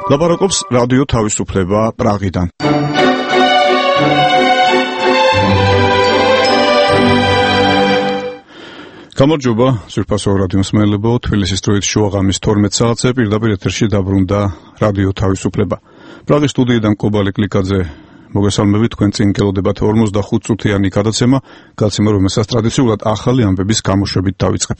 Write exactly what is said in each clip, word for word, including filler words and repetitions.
ლაპარაკობს რადიო თავისუფლება პრაღიდან. გამარჯობა, სვირფასო რადიო მსმენელებო, თბილისის დროით შუაღამის თორმეტ საათზე პირდაპირ ეთერში დაბრუნდა რადიო თავისუფლება. პრაღის სტუდიიდან კობალე კლიკაძე მოგესალმებით, თქვენ წინ გელოდებათ ორმოცდახუთ წუთიანი გადაცემა, გადაცემა, რომელსაც ტრადიციულად ახალი ამბების გამოშვებით დავიწყებ.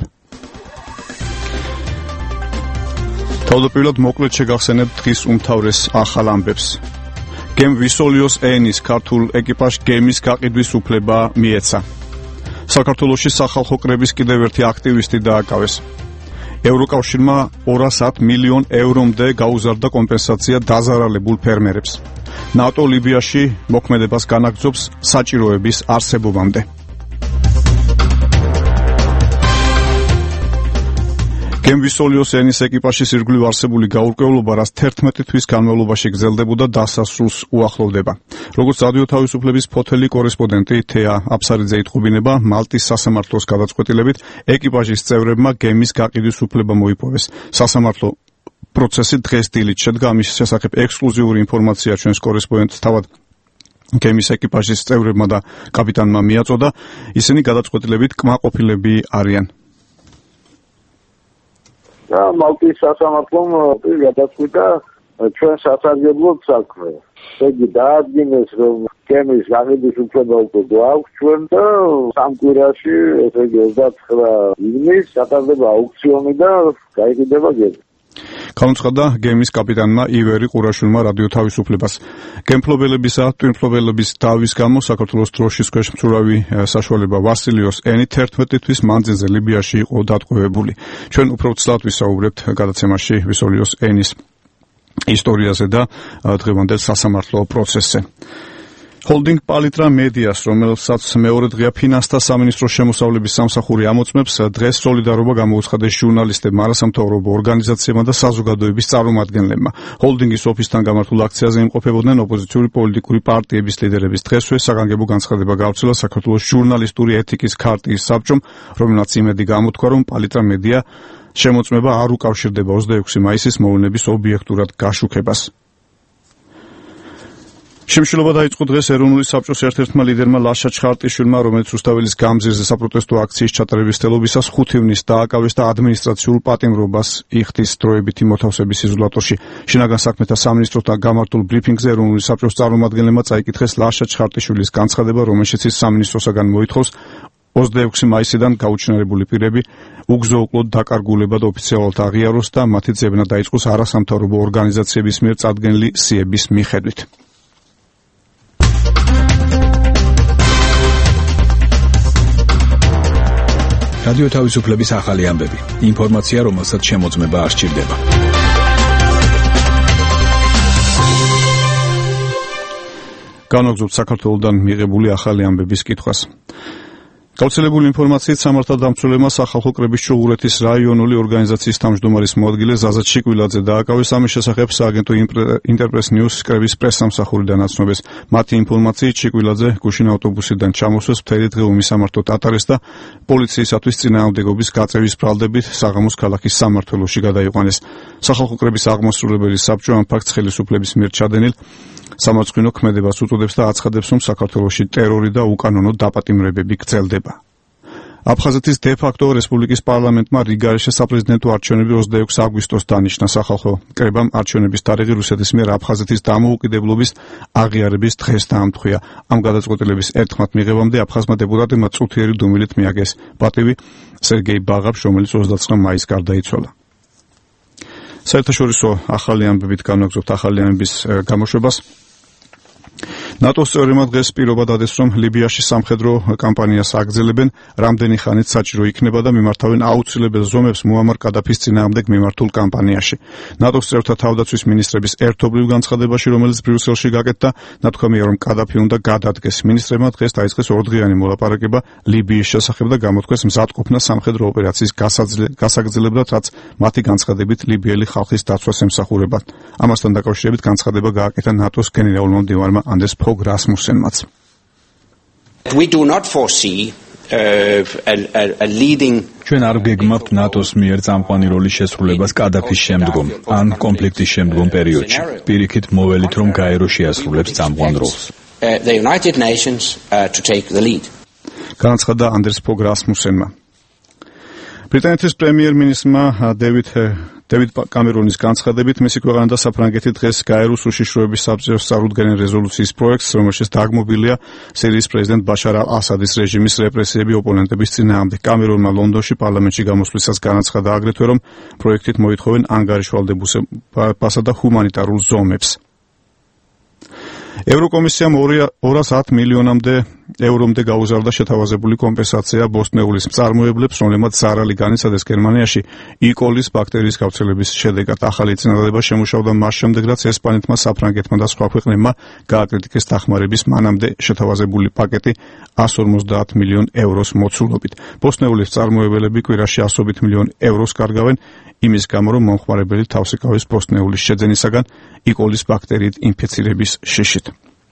თავდაპირველად მოკლედ შეგახსენებთ დღის უმთავრეს ახალ ამბებს. გემ ვისოლიოს ენის ქართულ ეკიპაჟ გემის გაყიდვის უფლება მიეცა. საქართველოში სახალხო კრების კიდევ ერთი აქტივისტი დააკავეს. ევროკავშირმა ორას ათ მილიონ ევრომდე გაუზარდა კომპენსაცია დაზარალებულ ფერმერებს. ნატო ლიბიაში მოქმედებას განაგრძობს საჭიროების არსებობამდე. გემ ვისოლიოს ენის ეკიპაჟის ირგვლივ არსებული გაურკვევლობა, რაც თერთმეტი თვის განმავლობაში გრძელდებოდა, დასასრულს უახლოვდება. როგორც რადიო თავისუფლების ფოთელი კორესპონდენტი თეა აფსარიძე იტყობინება, მალტის სასამართლოს გადაწყვეტილებით ეკიპაჟის წევრებმა გემის გაყიდვის უფლება მოიპოვეს. სასამართლო პროცესი დღეს დილით შედგა, ამის შესახებ ექსკლუზიური ინფორმაცია ჩვენს კორესპონდენტს თავად გემის ეკიპაჟის წევრებმა და კაპიტანმა მიაწოდა. ისინი გადაწყვეტილებით კმაყოფილები არიან. და მალტის სასამართლომ გადაწყვიტა ჩვენ სასარგებლოდ საქმე. იგი დაადგინეს, რომ გემის გაყიდვის უფლება უკვე გვაქვს ჩვენ და სამ კვირაში, ესე იგი ოცდათხრა ივნის ჩატარდება აუქციონი და გაიყიდება გემი. განუცხადა გემის კაპიტანმა ივერი ყურაშვილმა რადიო თავისუფლებას. გემფლობელებისა, ტვინფლობელების დავის გამო საქართველოს დროშის ქვეშ მცურავი საშუალება ვასილიოს ენი თერთმეტი თვის მანძილზე ლიბიაში იყო დატყვევებული. ჩვენ უფრო ცლად ვისაუბრებთ გადაცემაში ვისოლიოს ენის ისტორიაზე და დღევანდელ სასამართლო პროცესზე. ჰოლდინგ პალიტრა მედიას, რომელსაც მეორე დღეა ფინანსთა სამინისტროს შემოსავლების სამსახური ამოწმებს, დღეს სოლიდარობა გამოუცხადეს ჟურნალისტებმა, არასამთავრობო ორგანიზაციებმა და საზოგადოების წარმომადგენლებმა. ჰოლდინგის ოფისთან გამართულ აქციაზე იმყოფებოდნენ ოპოზიციური პოლიტიკური პარტიების ლიდერების. დღესვე საგანგებო განცხადება გავრცელა საქართველოს ჟურნალისტური ეთიკის ქარტიის საბჭომ, რომელმაც იმედი გამოთქვა, რომ პალიტრა მედია შემოწმება არ უკავშირდება ოცდაექვსი მაისის მოვლენების ობიექტურად გაშუქებას. შიმშილობა დაიწყო დღეს ეროვნული საბჭოს ერთ-ერთმა ლიდერმა ლაშა ჩხარტიშვილმა, რომელიც რუსთაველის გამზირზე საპროტესტო აქციის ჩატარების თელობისას ხუთ ივნის დააკავეს და ადმინისტრაციულ პატიმრობას იხდის დროებითი მოთავსების იზოლატორში. შინაგან საქმეთა სამინისტროსთან გამართულ ბრიფინგზე ეროვნული საბჭოს წარმომადგენლებმა წაიკითხეს ლაშა ჩხარტიშვილის განცხადება, რომელშიც ის სამინისტროსაგან მოითხოვს ოცდაექვსი მაისიდან გაუჩინარებული პირები უგზო-უკლოდ დაკარგულებად ოფიციალურად აღიაროს და მათი ძებნა დაიწყოს არასამთავრობო ორგანიზაციების მიერ წარდგენილი სიების მიხედვით. რადიო თავისუფლების ახალი ამბები. ინფორმაცია, რომელსაც შემოწმება არ სჭირდება. განაგრძობთ საქართველოდან მიღებული ახალი ამბების კითხვას. გავრცელებული ინფორმაციით სამართალდამცველებმა სახალხო კრების ჩუღურეთის რაიონული ორგანიზაციის თავმჯდომარის მოადგილე ზაზა ჩიკვილაძე დააკავეს. ამის შესახებ სააგენტო ინტერპრეს ნიუს კრების პრესსამსახურიდან აცნობეს. მათი ინფორმაციით ჩიკვილაძე გუშინ ავტობუსიდან ჩამოსვეს, მთელი დღე უმისამართოდ ატარეს და პოლიციისათვის წინააღმდეგობის გაწევის ბრალდებით საღამოს ქალაქის სამმართველოში გადაიყვანეს. სახალხო კრების აღმასრულებელი საბჭო ამ ფაქტს ხელისუფლების მიერ ჩადენილ სამარცხვინო ქმედებას უწოდებს და აცხადებს, რომ საქართველოში ტერორი და უკანონო დაპატიმრებები გრძელდება. აფხაზეთის დე-ფაქტო რესპუბლიკის პარლამენტმა რიგაში საპრეზიდენტო არჩევნები ოცდაექვსი აგვისტოს დანიშნა. სახალხო კრებამ არჩევნების თარიღი რუსეთის მიერ აფხაზეთის დამოუკიდებლობის აღიარების დღეს დაამტყვია. ამ გადაწყვეტილების ერთხმად მიღებამდე აფხაზმა დეპუტატებმა წუთიერი დუმილით მიაგეს პატივი სერგეი ბაღაფს, რომელიც ოცდაცხრა მაისს გარდაიცვალა. საერთაშორისო ახალი ამბებით განვაგრძობთ ახალი ამბების გამოშვებას. ნატოს წევრებმა დღეს პირობა დადეს, რომ ლიბიაში სამხედრო კამპანიას აგრძელებენ, რამდენი ხანით საჭირო იქნება და მიმართავენ აუცილებელ ზომებს მუამარ კადაფის წინააღმდეგ მიმართულ კამპანიაში. ნატოს წევრთა თავდაცვის მინისტრების ერთობლივ განცხადებაში, რომელიც ბრიუსელში გაკეთდა, ნათქვამია, რომ კადაფი უნდა გადადგეს. მინისტრებმა დღეს დაიწყეს ორდღიანი მოლაპარაკება ლიბიის შესახებ და გამოთქვეს მზადყოფნა სამხედრო ოპერაციის გასაგრძელებლად, რაც მათი განცხადებით ლიბიელი ხალხის დაცვას ემსახურება. ამასთან დაკავშირებით განცხადება გააკეთა ნატოს გენერალურმა მდივანმა Anders Fogh Rasmussenმაც. We do not foresee a leading ჩვენ არ გეგმავთ ნატოს მიერ წამყვანი როლის შესრულებას კადაფის შემდგომ ან კონფლიქტის შემდგომ პერიოდში. პირიქით მოველით რომ გაერო შეასრულებს წამყვან როლს. the United Nations uh, to take the lead. განაცხადა anders Fogh Rasmussenმა. ბრიტანეთის პრემიერ-მინისტრმა დევიდ დევიდ კამერონის განცხადებით მისი ქვეყანა და საფრანგეთი დღეს გაეროს უშიშროების საბჭოს წარუდგენენ რეზოლუციის პროექტს, რომელშიც დაგმობილია სირიის პრეზიდენტ ბაშარ ალ-ასადის რეჟიმის რეპრესიები ოპონენტების წინააღმდეგ. კამერონმა ლონდონში პარლამენტში გამოსვლისას განაცხადა აგრეთვე, რომ პროექტით მოითხოვენ ანგარიშვალდებულსა და ჰუმანიტარულ ზომებს. ევროკომისიამ ორას ათ მილიონამდე ევრომდე გაუზარდა შეთავაზებული კომპენსაცია ბოსტნეულის მწარმოებლებს, რომლებმაც ზარალი განიცადეს გერმანიაში იკოლის ბაქტერიის გავრცელების შედეგად. ახალი წინადადება შემუშავდა მას შემდეგ, რაც ესპანეთმა, საფრანგეთმა და სხვა ქვეყნებმა გააკრიტიკეს დახმარების მანამდე შეთავაზებული პაკეტი εκατს ორმოცდაათ მილიონ ევროს მოცულობით. ბოსტნეულის მწარმოებელები კვირაში ასობით მილიონ ევროს კარგავენ იმის გამო, რომ მომხმარებელი თავს იკავეს ბოსტნეულის შეძენისაგან იკოლის ბაქტერიით ინფიცირების შიშით.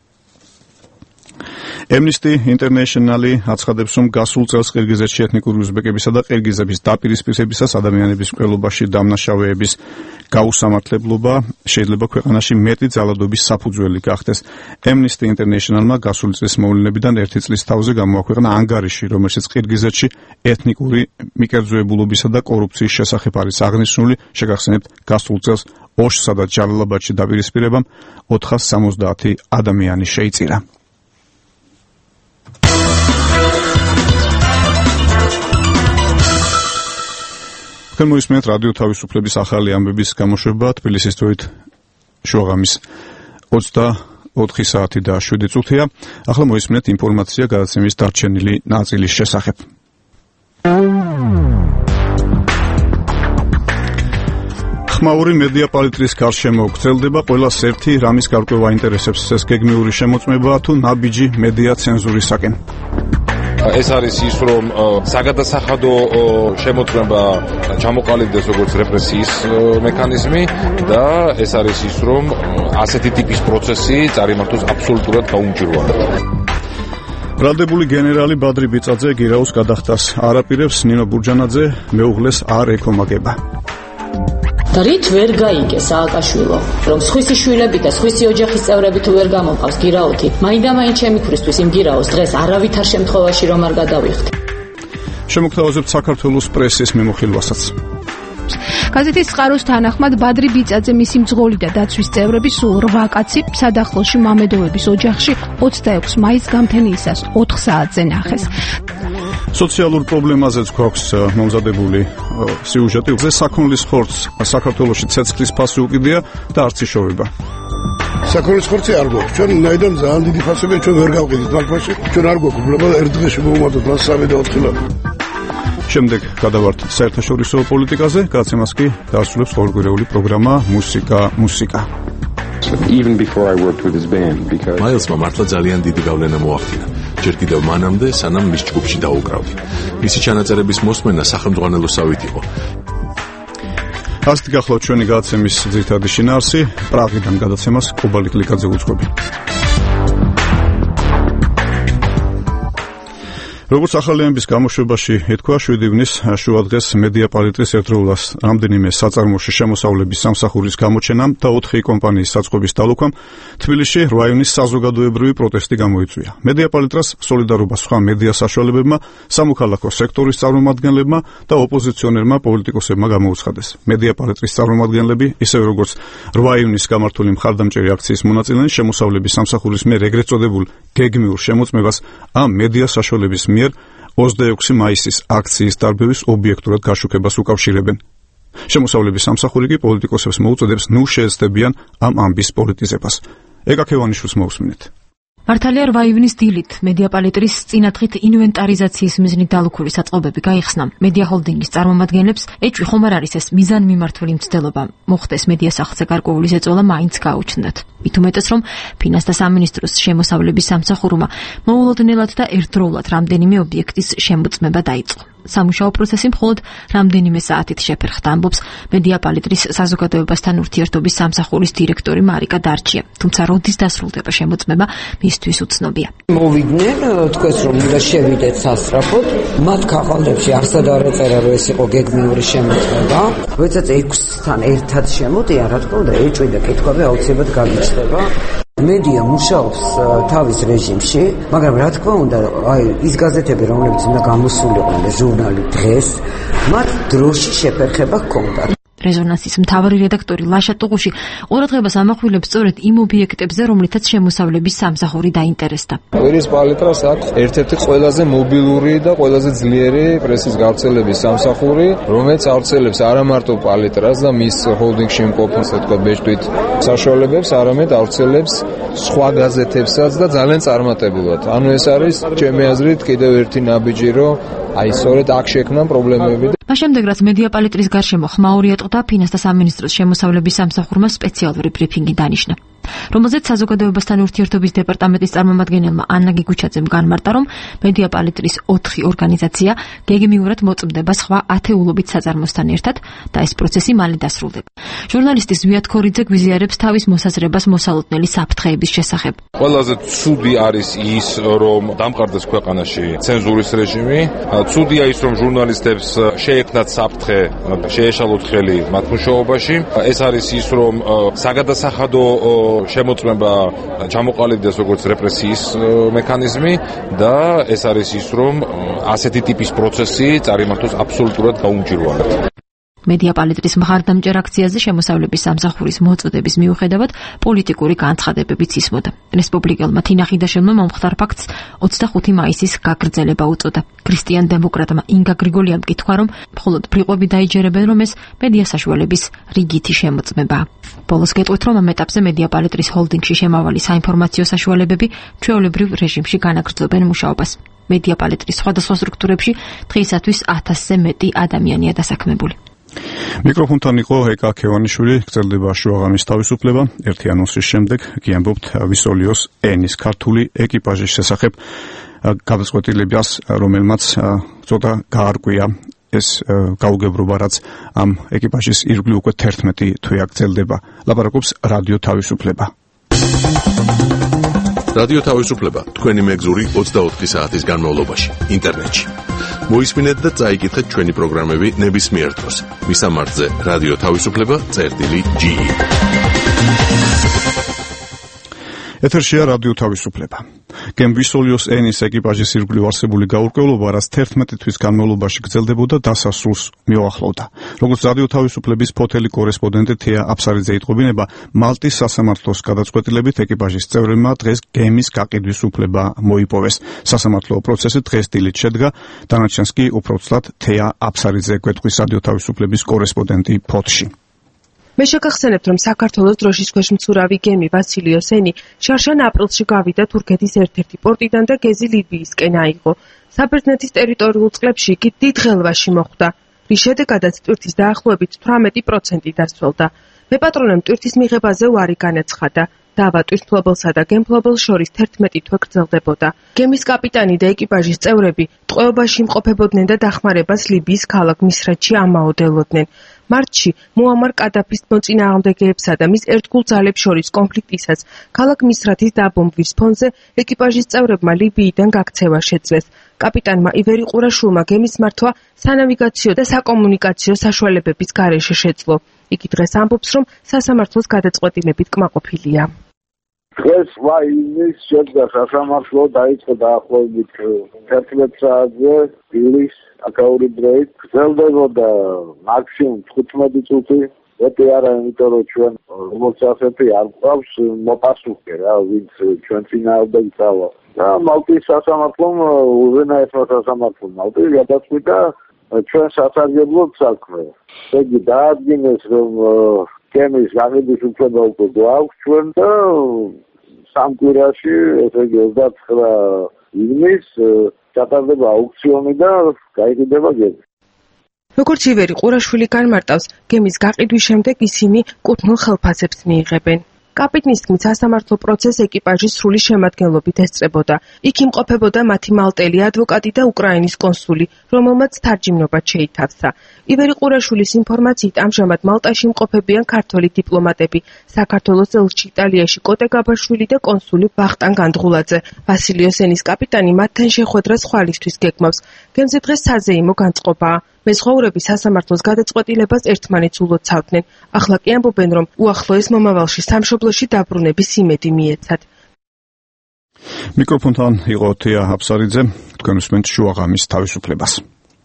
Amnesty International აცხადებს, რომ გასულ წელს ყირგიზეთში ეთნიკური უზბეკებისა და ყირგიზების დაპირისპირებისას ადამიანების მკვლელობაში დამნაშავეების გაუსამართლებლობა შეიძლება ქვეყანაში მეტი ძალადობის საფუძველი გახდეს. Amnesty International-მა გასული წლის მოვლენებიდან ერთი წლის თავზე გამოაქვეყნა ანგარიში, რომელშიც ყირგიზეთში ეთნიკური მიკერძოებულობისა და კორუფციის შესახებ არის აღნიშნული. შეგახსენებთ, გასულ წელს ოშსა და ჯალალაბადში დაპირისპირებამ ოთხას სამოცდაათი ადამიანი შეიწირა. თქვენ მოისმენთ რადიო თავისუფლების ახალი ამბების გამოშვება თბილისის დროით შუაღამის ოცდაოთხი საათი და შვიდი წუთია. ახლა მოისმენთ ინფორმაცია გადაცემის დარჩენილი ნაწილის შესახებ. ხმაური მედია პალიტრის გარშემო გრძელდება, ყველას ერთი რამის გარკვევა ინტერესებს, ეს გეგმიური შემოწმება თუ ნაბიჯი მედია ცენზურისაკენ. ეს არის ის, რომ საგადასახადო შემოწმება ჩამოყალიბდეს როგორც რეპრესიის მექანიზმი და ეს არის ის, რომ ასეთი ტიპის პროცესი წარიმართოს აბსოლუტურად გაუმჭირვალედ. ბრალდებული გენერალი ბადრი ბიწაძე გირაოს გადახდას არაპირებს, ნინო ბურჯანაძე მეუღლეს არ ეკომაგება. და რით ვერ გაიგე სააკაშვილო, რომ სხვისი შვილები და სხვისი ოჯახის წევრები თუ ვერ გამოყავს გირაოთი, მაინდა-მაინც შემიქრისთვის იმ გირაოს დღეს არავითარ შემთხვევაში რომ არ გადავიხდი. შემოგთავაზებთ საქართველოს პრესის მიმოხილვასაც. გაზეთის წყაროს თანახმად ბადრი ბიწაძე, მისი მძღოლი და დაცვის წევრები სულ რვა კაცი სადახლოში მამედოვების ოჯახში ოცდაექვსი მაისს გამთენიისას ოთხ საათზე ნახეს. სოციალურ პრობლემაზეც გვაქვს მომზადებული სიუჟეტი. ზე საქონლის ხორცს საქართველოში ცეცხლის ფასი უკიდია და არც იშოვება. საქონლის ხორცი არ გვაქვს. ჩვენ ნაიდან ძალიან დიდი ფასები ჩვენ ვერ გავყიდით მაგაში. ჩვენ არ გვაქვს უბრალოდ ერთ დღეში მოვუმატოთ მას სამი და ოთხი ლარი. შემდეგ გადავართ საერთაშორისო პოლიტიკაზე, გადაცემას კი დაასრულებს ყოველკვირეული პროგრამა მუსიკა მუსიკა. Even before I worked with his band because მაილსმა მართლა ძალიან დიდი გავლენა მოახდინა. ჯერ კიდევ მანამდე, სანამ მის ჯგუფში დაუკრავდი. მისი ჩანაწერების მოსმენა სახელმძღვანელოსავით იყო. ასეთი გახლავთ ჩვენი გადაცემის ძირითადი შინაარსი. პრაღიდან გადაცემას კობალი კლიკაძე უძღვები. როგორც ახალი ამბის გამოშვებაში ეთქვა, შვიდი ივნის შუადღეს მედია პალიტრის ერთდროულად რამდენიმე საწარმოში შემოსავლების სამსახურის გამოჩენამ და ოთხი კომპანიის საწყობის დალოქვამ თბილისში რვა ივნის საზოგადოებრივი პროტესტი გამოიწვია. მედია პალიტრას სოლიდარობა სხვა მედია საშუალებებმა, სამოქალაქო სექტორის წარმომადგენლებმა და ოპოზიციონერმა პოლიტიკოსებმა გამოუცხადეს. მედია პალიტრის წარმომადგენლები, ისევე როგორც რვა ივნის გამართული მხარდამჭერი აქციის მონაწილენი, შემოსავლების სამსახურის მიერ ეგრეთ წოდებულ გეგმიურ შემოწმებას ამ მედია საშუალების მიერ ოცდაექვსი მაისის აქციის დარბევის ობიექტურად გაშუქებას უკავშირებენ. შემოსავლების სამსახური კი პოლიტიკოსებს მოუწოდებს ნუ შეეცდებიან ამ ამბის პოლიტიზებას. ეკა ქევანიშვილს მოусმინეთ. მართალია რვა ივნის დილით მედია პალიტრის წინათღით ინვენტარიზაციის მიზნით დალუქული საწყობები გაიხსნა. მედია ჰოლდინგის წარმომადგენლებს ეჭვი ხომ არ არის ეს მიზანმიმართული მცდელობა. მოხდეს მედია სახლზე გარკვეული ზეწოლა მაინც გაუჩნდათ. მით უმეტეს რომ ფინანსთა სამინისტროს შემოსავლების სამსახურმა მოულოდნელად და ერთდროულად რამდენიმე ობიექტის შემოწმება დაიწყო. სამუშაო პროცესი მხოლოდ რამდენიმე საათით შეფერხდა, ამბობს მედია პალიტრის საზოგადოებასთან ურთიერთობის სამსახურის დირექტორი მარიკა დარჩია. თუმცა როდის დასრულდება შემოწმება, მისთვის უცნობია. მოვიდნენ, თქვენ რომ უნდა შევიდეთ სასწრაფოდ, მათ ქაღალდებში არსად არ ეწერა რომ ეს იყო გეგმიური შემოწმება. როდესაც ექვსთან ერთად შემოდიან, რა თქმა უნდა, ეჭვი და კითხვები აუცილებლად გაგიჩნდება. მედია მუშაობს თავის რეჟიმში, მაგრამ რა თქმა უნდა, აი ის გაზეთები, რომლებიც უნდა გამოსულიყვნენ ჟურნალი დღეს, მათ დროში შეფერხება ჰქონდათ. რეზონანსის მთავარი რედაქტორი ლაშა ტუღუში ყურადღებას ამახვილებს სწორედ იმ ობიექტებზე, რომლითაც შემოსავლების სამსახური დაინტერესდა. კვირის პალიტრას აქვს ერთ-ერთი ყველაზე მობილური და ყველაზე ძლიერი პრესის გავრცელების სამსახური, რომელიც ავრცელებს არა მარტო პალიტრას და მის ჰოლდინგში მყოფ, ასე თქვა, ბეჭდვით საშუალებებს, არამედ ავრცელებს სხვა გაზეთებსაც და ძალიან წარმატებულად. ანუ ეს არის ჩემი აზრით კიდევ ერთი ნაბიჯი, რომ აი სწორედ აქ შექმნა პრობლემები. მას შემდეგ, რაც მედია პალიტრის გარშემო ხმაური ატყდა, ფინანსთა სამინისტროს შემოსავლების სამსახურმა სპეციალური ბრიფინგი დანიშნა, რომელზეც საზოგადოებასთან ურთიერთობის დეპარტამენტის წარმომადგენელმა ანნა გიგუჩაძემ განმარტა, რომ მედია პალიტრის ოთხი ორგანიზაცია გეგმიურად მოწმდება სხვა ათეულობით საწარმოსთან ერთად და ეს პროცესი მალე დასრულდება. ჟურნალისტი ზვიად ქორიძე გვიზიარებს თავის მოსაზრებას მოსალოდნელი საფრთხეების შესახებ. ყველაზე ცუდი არის ის, რომ დამყარდეს ქვეყანაში ცენზურის რეჟიმი. ცუდია ის, რომ ჟურნალისტებს შეექმნათ საფრთხე, შეეშალოთ ხელი მათ მუშაობაში. ეს არის ის, რომ საგადასახადო შემოწმება ჩამოყალიბდეს როგორც რეპრესიის მექანიზმი და ეს არის ის, რომ ასეთი ტიპის პროცესი წარიმართოს აბსოლუტურად გაუმჭირვალედ. მედია პალიტრის მხარდამჭერ აქციაზე შემოსავლების სამსახურის მოწოდების მიუხედავად პოლიტიკური განცხადებებიც ისმოდა. რესპუბლიკელმა თინა ხიდაშელმა მომხდარ ფაქტს ოცდახუთი მაისის გაგრძელება უწოდა. ქრისტიან დემოკრატმა ინგა გრიგოლიამ მკითხა, რომ მხოლოდ ბრიყვები დაიჯერებენ, რომ ეს მედია საშუალების რიგითი შემოწმებაა. ბოლოს გეტყვით, რომ ამ ეტაპზე მედია პალიტრის ჰოლდინგში შემავალი საინფორმაციო საშუალებები ჩვეულებრივ რეჟიმში განაგრძობენ მუშაობას. მედია პალიტრის სხვადასხვა სტრუქტურებში დღეისათვის ათასზე მეტი ადამიანია დასაქმებული. მიკროფონთან იყო ეკა ქევანიშვილი, გრძელდება შუაღამის თავისუფლება. ერთი ანონსის შემდეგ გიამბობთ ვისოლიოს ენის ქართული ეკიპაჟის შესახებ, გადაწყვეტილებას, რომელმაც ცოტა გაარკვია ეს გაუგებრობა, რაც ამ ეკიპაჟის ირგვლივ უკვე თერთმეტი თვე გრძელდება. ლაპარაკობს რადიო თავისუფლება. რადიო თავისუფლება თქვენი მეგზური ოცდაოთხი საათის განმავლობაში ინტერნეტში. მოისმინეთ და წაიკითხეთ ჩვენი პროგრამები ნებისმიერ დროს. მისამართზე რადიო თავისუფლება წერტილი ჯი. ეთერშია რადიო თავისუფლება. გემ ვისოლიოს ენის ეკიპაჟის ირგვლივ არსებული გაურკვევლობა, რაც თერთმეტი თვის განმავლობაში გრძელდებოდა, დასასრულს მიუახლოვდა. როგორც რადიო თავისუფლების ფოთელი კორესპონდენტი თეა აფსარიძე იტყობინება, მალტის სასამართლოს გადაწყვეტილებით ეკიპაჟის წევრებმა დღეს გემის გაყიდვის უფლება მოიპოვეს. სასამართლო პროცესი დღეს დილით შედგა, დანარჩენს კი უფრო ცუდად თეა აფსარიძე გვეტყვის რადიო თავისუფლების კორესპონდენტი ფოთში. მე შეგახსენებთ, რომ საქართველოს დროშის ქვეშ მცურავი გემი ვასილიოს ენი შარშან აპრილში გავიდა თურქეთის ერთ-ერთი პორტიდან და გეზი ლიბიისკენ აიღო. საბერძნეთის ტერიტორიულ წყლებში კი დიდ ღელვაში მოხვდა, რის შედეგადაც ტვირთის დაახლოებით თვრამეტი პროცენტი დასცველდა. მეპატრონემ ტვირთის მიღებაზე უარი განაცხადა. დავა ტვირთმფლობელსა და გემმფლობელს შორის თერთმეტი თვე გრძელდებოდა. გემის კაპიტანი და ეკიპაჟის წევრები ტყვეობაში იმყოფებოდნენ და დახმარებას ლიბიის ქალაქ მისრათში ამაოდელოდნენ. მარტში მუამარ კადაფის მოწინააღმდეგეებსა და მის ერთგულ ძალებს შორის კონფლიქტისას ქალაქ მისრათის დაბომბვის ფონზე ეკიპაჟის წევრებმა ლიბიიდან გაქცევა შეძლეს. კაპიტანმა ივერი ყურაშვილმა გემის მართვა სანავიგაციო და საკომუნიკაციო საშუალებების გარეშე შეძლო. იგი დღეს ამბობს, რომ სასამართლოს გადაწყვეტილებით კმაყოფილია. დღეს ვაინის შედგა სასამართლო დაიწყო დაახლოებით თერთმეტ საათზე დილის აკაური დროით. გრძელდებოდა მაქსიმუმ თხუთმეტი წუთი. მეტი არა, იმიტომ რომ ჩვენ როგორც ასეთი არ გვყავს მოპასუხე რა, ვინც ჩვენ წინააღმდეგ წავა. და მალტის სასამართლომ, უზენაესმა სასამართლომ მალტი გადაწყვიტა ჩვენ სასარგებლოდ საქმე. იგი დაადგინეს, რომ გემის გაყიდვის უფლება უკვე გვაქვს ჩვენ და სამ კვირაში, ესე იგი ოცდაცხრა ივნის ჩატარდება აუქციონი და გაიყიდება გემი. როგორც ივერი ყურაშვილი განმარტავს, გემის გაყიდვის შემდეგ ისინი კუთვნილ ხელფასებს მიიღებენ. კაპიტნის თქმით, სასამართლო პროცესს ეკიპაჟის სრული შემადგენლობით ესწრებოდა. იქ იმყოფებოდა მათი მალტელი ადვოკატი და უკრაინის კონსული, რომელმაც თარჯიმნობა შეითავსა. ივერი ყურაშვილის ინფორმაციით, ამჟამად მალტაში იმყოფებიან ქართველი დიპლომატები, საქართველოს ელჩი იტალიაში კოტე გაბაშვილი და კონსული ვახტანგ განძღულაძე. ვასილიოს ენის კაპიტანი მათთან შეხვედრას ხვალისთვის გეგმავს. გემზე დღეს საზეიმო განწყობაა. მეზღვაურები სასამართლოს გადაწყვეტილებას ერთმანეთს ულოცავდნენ. ახლა კი ამბობენ, რომ უახლოეს მომავალში სამშობლოში დაბრუნების იმედი მიეცათ. მიკროფონთან იყო თეა აფსარიძე, თქვენ უსმენთ შუაღამის თავისუფლებას.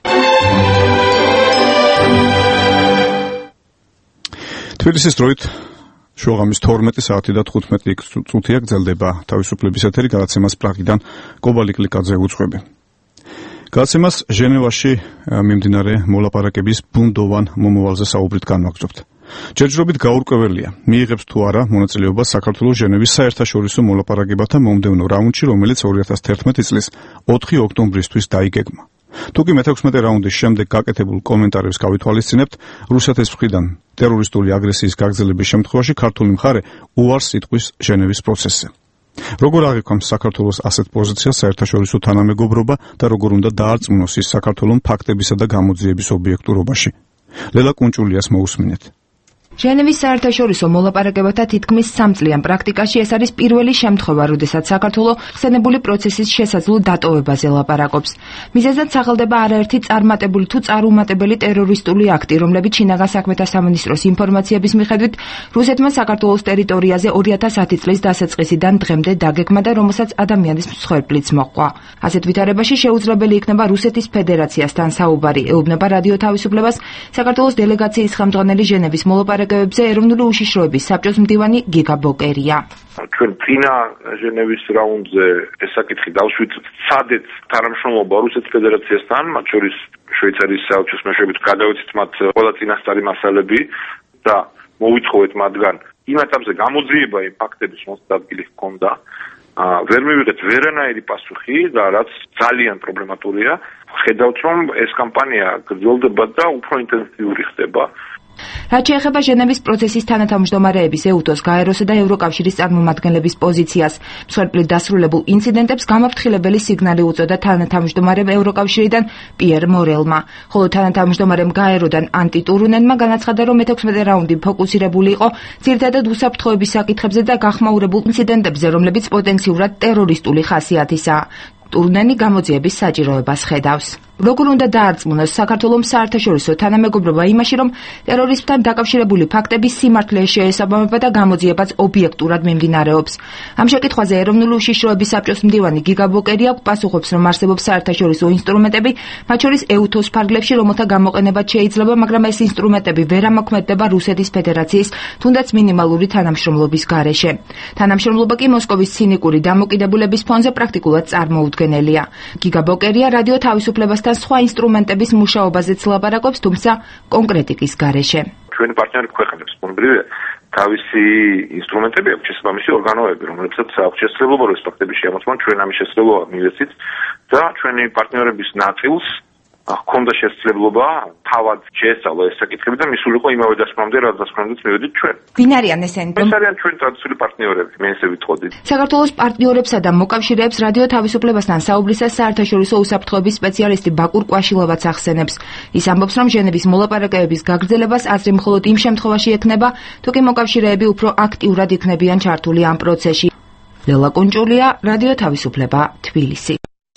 თბილისის დროით შუაღამის თორმეტი საათი და თხუთმეტი წუთია გრძელდება თავისუფლების ეთერი, გადაცემას პრაღიდან კობალი კლიკაძე უძღვები. გადაცემას ჟენევაში მიმდინარე მოლაპარაკების ბუნდოვან მომავალზე საუბრით განვაგრძობთ. ჯერჯერობით გაურკვეველია, მიიღებს თუ არა მონაწილეობას საქართველოს ჟენევის საერთაშორისო მოლაპარაკებათა მომდევნო რაუნდში, რომელიც ორი ათას თერთმეტი წლის ოთხი ოქტომბრისთვის დაიგეგმა. თუკი მეთექვსმეტე რაუნდის შემდეგ გაკეთებულ კომენტარებს გავითვალისწინებთ, რუსეთის მხრიდან ტერორისტული აგრესიის გაგრძელების შემთხვევაში ქართული მხარე უარს იტყვის ჟენევის პროცესზე. როგორ აღიქვამს საქართველოს ასეთ პოზიციას საერთაშორისო თანამეგობრობა და როგორ უნდა დაარწმუნოს ის საქართველოს ფაქტებისა და გამოძიების ობიექტურობაში? ლელა კუნჭულიას მოусმინეთ. ჟენევის საერთაშორისო მოლაპარაკებათა თითქმის სამწლიან პრაქტიკაში ეს არის პირველი შემთხვევა, როდესაც საქართველო ხსენებული პროცესის შესაძლო დატოვებაზე ლაპარაკობს. მიზეზად სახელდება არაერთი წარმატებული თუ წარუმატებელი ტერორისტული აქტი, რომლებიც შინაგან საქმეთა სამინისტროს ინფორმაციების მიხედვით რუსეთმა საქართველოს ტერიტორიაზე ორი ათას ათი წლის დასაწყისიდან დღემდე დაგეგმა და რომელსაც ადამიანის მსხვერპლიც მოჰყვა. ასეთ ვითარებაში შეუძლებელი იქნება რუსეთის ფედერაციასთან საუბარი, ეუბნება რადიო თავისუფლებას საქართველოს დელეგაციის ხელმძღვანელი ჟენევის მოლაპარაკებათა ეროვნული უშიშროების საბჭოს მდივანი გიგა ბოკერია. ჩვენ წინა ჟენევის რაუნდზე ეს საკითხი დავშვით, სადაც თანამშრომლობა რუსეთის ფედერაციასთან, მათ შორის შვეიცარიის საელჩოს მეშვეობით გადავეცით მათ ყველა წინასწარი მასალები და მოვითხოვეთ მათგან იმ ეტაპზე გამოძიება იმ ფაქტების მოსდადგილი ჰქონდა. ვერ მივიღეთ ვერანაირი პასუხი და რაც ძალიან პრობლემატურია, ხედავთ რომ ეს კამპანია გრძელდება და უფრო ინტენსიური ხდება. რაც შეეხება ჟენევის პროცესის თანათავმჯდომარეების ეუთოს, გაეროსა და ევროკავშირის წარმომადგენლების პოზიციას, მსხვერპლით დასრულებულ ინციდენტებს გამაფრთხილებელი სიგნალი უწოდა თანათავმჯდომარემ ევროკავშირიდან პიერ მორელმა, ხოლო თანათავმჯდომარემ გაეროდან ანტი ტურუნენმა განაცხადა, რომ მეთექვსმეტე რაუნდი ფოკუსირებული იყო ძირითადად უსაფრთხოების საკითხებზე და გახმაურებულ ინციდენტებზე, რომლებიც პოტენციურად ტერორისტული ხასიათისაა. ტურნენი გამოძიების საჭიროებას ხედავს. როგორ უნდა დაარწმუნოს საქართველოს საერთაშორისო თანამეგობრობა იმაში, რომ ტერორიზმთან დაკავშირებული ფაქტების სიმართლე შეესაბამება და გამოძიებაც ობიექტურად მიმდინარეობს. ამ შეკითხვაზე ეროვნული უშიშროების საბჭოს მდივანი გიგა ბოკერია პასუხობს, რომ არსებობს საერთაშორისო ინსტრუმენტები, მათ შორის ეუთოს ფარგლებში, რომელთა გამოყენებაც შეიძლება, მაგრამ ეს ინსტრუმენტები ვერ ამოქმედდება რუსეთის ფედერაციის თუნდაც მინიმალური თანამშრომლობის გარეშე. თანამშრომლობა კი მოსკოვის ცინიკური დამოკიდებულების ფონზე პრაქტიკულად წარმოუდგენელია. გიგა ბოკერია რადიო თავისუფლებას სხვა ინსტრუმენტების მუშაობაზეც ლაპარაკობს, თუმცა კონკრეტიკის გარეშე. ჩვენი პარტნიორი ქვეყნებს მონბრივე თავისი ინსტრუმენტები აქვს, შესაბამისი ორგანოები, რომლებსაც აქვს შესაძლებლობა რომ ეს ფაქტები შეამოწმონ, ჩვენ ამის შესაძლებლობა მივეცით და ჩვენი პარტნიორების ნაწილს ჰქონდა შესაძლებლობა თავად შეესწავლა ეს საკითხები და მისულიყო იმავე დასკვნამდე, რაც დასკვნამდეც მივედით ჩვენ. ვინ არიან ესენი? ეს არიან ჩვენი ტრადიციული პარტნიორები, მე ესე ვიტყოდი. საქართველოს პარტნიორებსა და მოკავშირეებს რადიო თავისუფლებასთან საუბრისას საერთაშორისო უსაფრთხოების სპეციალისტი ბაკურ კვაშილოვაც ახსენებს. ის ამბობს, რომ ჟენევის მოლაპარაკებების გაგრძელებას აზრი მხოლოდ იმ შემთხვევაში ექნება, თუ კი მოკავშირეები უფრო აქტიურად იქნებიან ჩართული ამ პროცესში. ლელა კუნჭულია, რადიო თავისუფლება, თბილისი.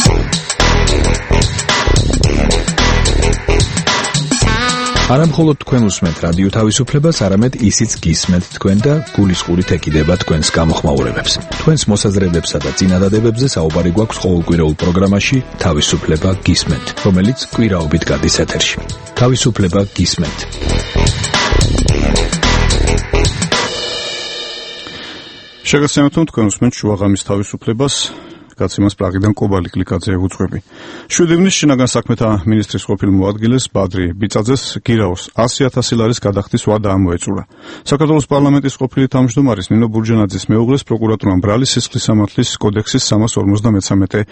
არა მხოლოდ თქვენ უსმენთ რადიო თავისუფლებას, არამედ ისიც გისმენთ თქვენ და გულისყურით ეკიდება თქვენს გამოხმაურებებს. თქვენს მოსაზრებებსა და წინადადებებზე საუბარი გვაქვს ყოველკვირეულ პროგრამაში თავისუფლება გისმენთ, რომელიც კვირაობით გადის ეთერში. თავისუფლება გისმენთ. შეგახსენებთ, რომ თქვენ უსმენთ შუაღამის თავისუფლებას, გადაცემას პრაღიდან კობალი კლიკაძე უძღვები. შვიდი ივნის შინაგან საქმეთა მინისტრის ყოფილ მოადგილეს ბადრი ბიწაძეს გირაოს ასი ათასი ლარის გადახდის ვადა ამოეწურა. საქართველოს პარლამენტის ყოფილი თავმჯდომარის ნინო ბურჯანაძის მეუღლეს პროკურატურამ ბრალი სისხლის სამართლის კოდექსის სამას ორმოცდამეცამეტე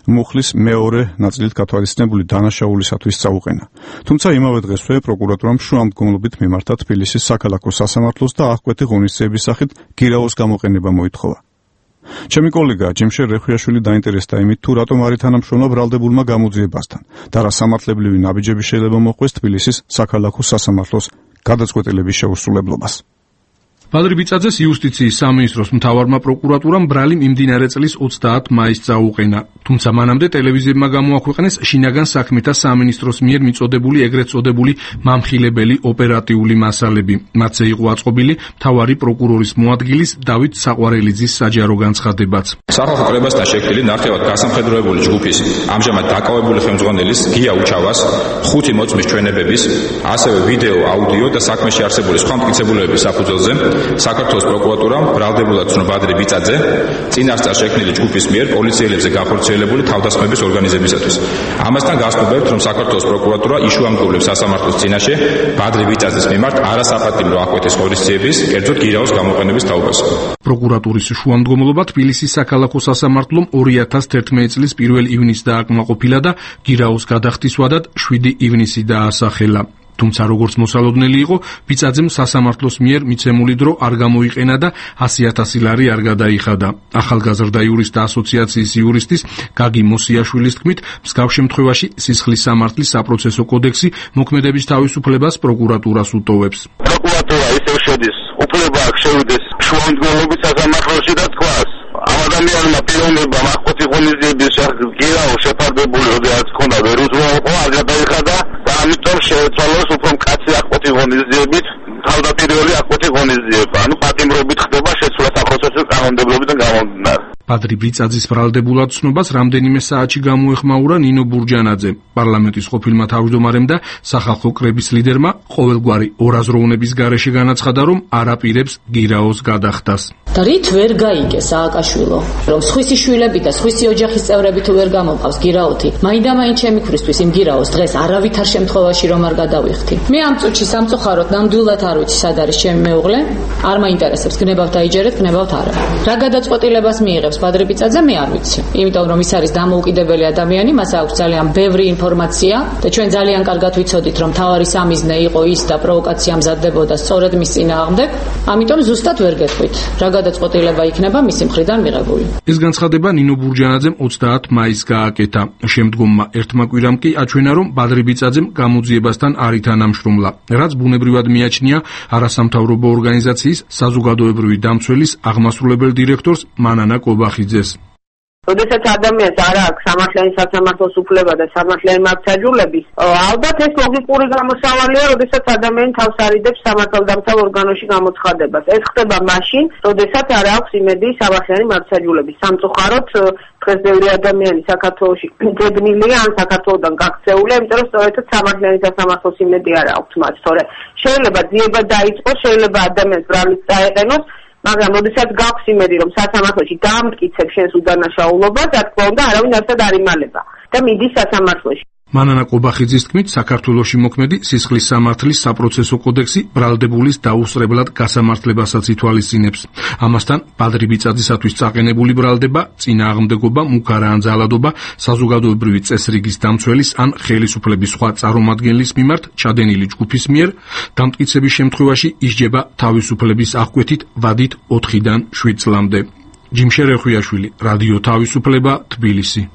მუხლის მეორე ნაწილით გათვალისწინებული დანაშაულისათვის წაუყენა. თუმცა იმავე დღესვე პროკურატურამ შუამდგომლობით მიმართა თბილისის საქალაქო სასამართლოს და აღკვეთი ღონისძიების სახით გირაოს გამოყენება მოითხოვა. ჩემი კოლეგა ჯიმშერ რეხვიაშვილი დაინტერესდა იმით, თუ რატომ არ ითანამშრომლა ბრალდებულმა გამოძიებასთან და რა სამართლებრივი ნაბიჯები შეიძლება მოჰყვეს თბილისის საქალაქო სასამართლოს გადაწყვეტილების შეუსრულებლობას. ბადრი ბიწაძეს იუსტიციის სამინისტროს მთავარმა პროკურატურამ ბრალი მიმდინარე წლის ოცდაათ მაისს წაუყენა. თუმცა მანამდე ტელევიზიებმა გამოაქვეყნეს შინაგან საქმეთა სამინისტროს მიერ მიწოდებული ეგრეთ წოდებული მამხილებელი ოპერატიული მასალები. მათზე იყო აწყობილი მთავარი პროკურორის მოადგილის დავით საყვარელიძის საჯარო განცხადებაც. სახალხო კრებასთან შექმნილი ნახევად გასამხედროებული ჯგუფის ამჟამად დაკავებული ხელმძღვანელის გია უჩავას ხუთი მოწმის ჩვენებების, ასევე ვიდეო, აუდიო და საქმეში არსებული სხვა მტკიცებულებების საფუძველზე საქართველოს პროკურატურამ ბრალდებულად ცნო ბადრი ბიწაძე წინასწარ შექმნილი ჯგუფის მიერ პოლიციელებზე გახორციელებული თავდასხმების ორგანიზებისათვის. ამასთან გასნობებთ, რომ საქართველოს პროკურატურა იშუამდგომლებს სასამართლოს წინაშე ბადრი ბიწაძეს მიმართ არასაპატიმრო აღკვეთის ღონისძიების, კერძოდ გირაოს გამოყენების თაობას. პროკურატურის შუამდგომლობა თბილისის საქალაქო სასამართლომ ორი ათას თერთმეტი წლის პირველ ივნისს დააკმაყოფილა და გირაოს გადახდისვადად შვიდი ივნისი დაასახელა. თუმცა როგორც მოსალოდნელი იყო, ბიწაძემ სასამართლოს მიერ მიცემული დრო არ გამოიყენა და ასი ათასი ლარი არ გადაიხადა. ახალგაზრდა იურისტთა ასოციაციის იურისტის გაგი მოსიაშვილის თქმით, მსგავს შემთხვევაში სისხლის სამართლის საპროცესო კოდექსი მოქმედების თავისუფლებას პროკურატურას უტოვებს. პროკურატურა ისევ შედის, უფლება აქვს შევიდეს შუამდგომლობის სასამართლოში და თქვას. ამ ადამიანმა პიროვნებამ აღკვეთი ღონისძიების შესახებ გირაო შეფარდებული როდესაც ჰქონდა ვერ უზრუნველყო, არ გადაიხადა და ამიტომ შეეცვალოს უფრო მკაცრი აღკვეთი ღონისძიებით, თავდაპირველი აღკვეთი ღონისძიება. ანუ პატიმრობით ხდება შეცვლა საპროცესო კანონმდებლობიდან გამომდინარე. ბადრი ბიწაძის ბრალდებულად ცნობას რამდენიმე საათში გამოეხმაურა ნინო ბურჯანაძე, პარლამენტის ყოფილმა თავმჯდომარემ და სახალხო კრების ლიდერმა ყოველგვარი ორაზროვნების გარეშე განაცხადა, რომ არ აპირებს გირაოს გადახდას. და რით ვერ გაიგე სააკაშვილო, რომ სხვისი შვილები და სხვისი ოჯახის წევრები თუ ვერ გამოყავს გირაოთი, მაინდა-მაინც შემიქვრისთვის იმ გირაოს დღეს არავითარ შემთხვევაში რომ არ გადავიხდი. მე ამ წუთში სამწუხაროდ ნამდვილად არ ვიცი სად არის ჩემი მეუღლე, არ მაინტერესებს გნებავთ დაიჯერეთ, გნებავთ არა. რა გადაწყვეტილებას მიიღებს ბადრი ბიწაძე, მე არ ვიცი. იმიტომ რომ ის არის დამოუკიდებელი ადამიანი, მას აქვს ძალიან ბევრი ინფორმაცია და ჩვენ ძალიან კარგად ვიცოდით, რომ თავარი სამიზნე იყო ის და პროვოკაცია მზადდებოდა სწორედ მის წინააღმდეგ, ამიტომ ზუსტად ვერ გეტყვით. რა გადაწყვეტილება იქნება მისი მხრიდან მიღებული. ეს განცხადება ნინო ბურჯანაძემ ოცდაათ მაისს გააკეთა. შემდგომმა ერთმა კვირამ კი აჩვენა, რომ ბადრი ბიწაძემ გამოძიებასთან არ ითანამშრომლა, რაც ბუნებრივად მიაჩნია არასამთავრობო ორგანიზაციის საზოგადოებრივი დამცველის აღმასრულებელ დირექტორს მანანა კობახიძეს. როდესაც ადამიანს არ აქვს სამართლიანი სასამართლოს უფლება და სამართლიანი მართლმსაჯულების, ალბათ ეს ლოგიკური გამოსავალია, როდესაც ადამიანი თავს არიდებს სამართალდამცავ ორგანოში გამოცხადებას. ეს ხდება მაშინ, როდესაც არ აქვს იმედი სამართლიანი მართლმსაჯულების. სამწუხაროდ დღეს ბევრი ადამიანი საქართველოში გეგმილია ან საქართველოდან გაქცეულია, იმიტომ რომ სწორედ სამართლიანი სასამართლოს იმედი არ აქვს მათ. თორე შეიძლება ძიება დაიწყოს, შეიძლება ადამიანს ბრალიც წაეყენოს, მაგრამ როდესაც გაქვს იმედი, რომ სასამართლოში დაამტკიცებს შენს უდანაშაულობას, რა თქმა უნდა, არავინ არსად არ იმალება და მიდის სასამართლოში. მანანა კობახიძის თქმით, საქართველოში მოქმედი სისხლის სამართლის საპროცესო კოდექსი ბრალდებულის დაუსწრებლად გასამართლებასაც ითვალისწინებს. ამასთან ბადრი ბიწაძისათვის წაყენებული ბრალდება, წინააღმდეგობა, მუქარა ან ძალადობა საზოგადოებრივი წესრიგის დამცველის ან ხელისუფლების სხვა წარმომადგენლის მიმართ ჩადენილი ჯგუფის მიერ დამტკიცების შემთხვევაში ისჯება თავისუფლების აღკვეთით ვადით ოთხიდან შვიდ წლამდე. ჯიმშერ რეხვიაშვილი, რადიო თავისუფლება, თბილისი.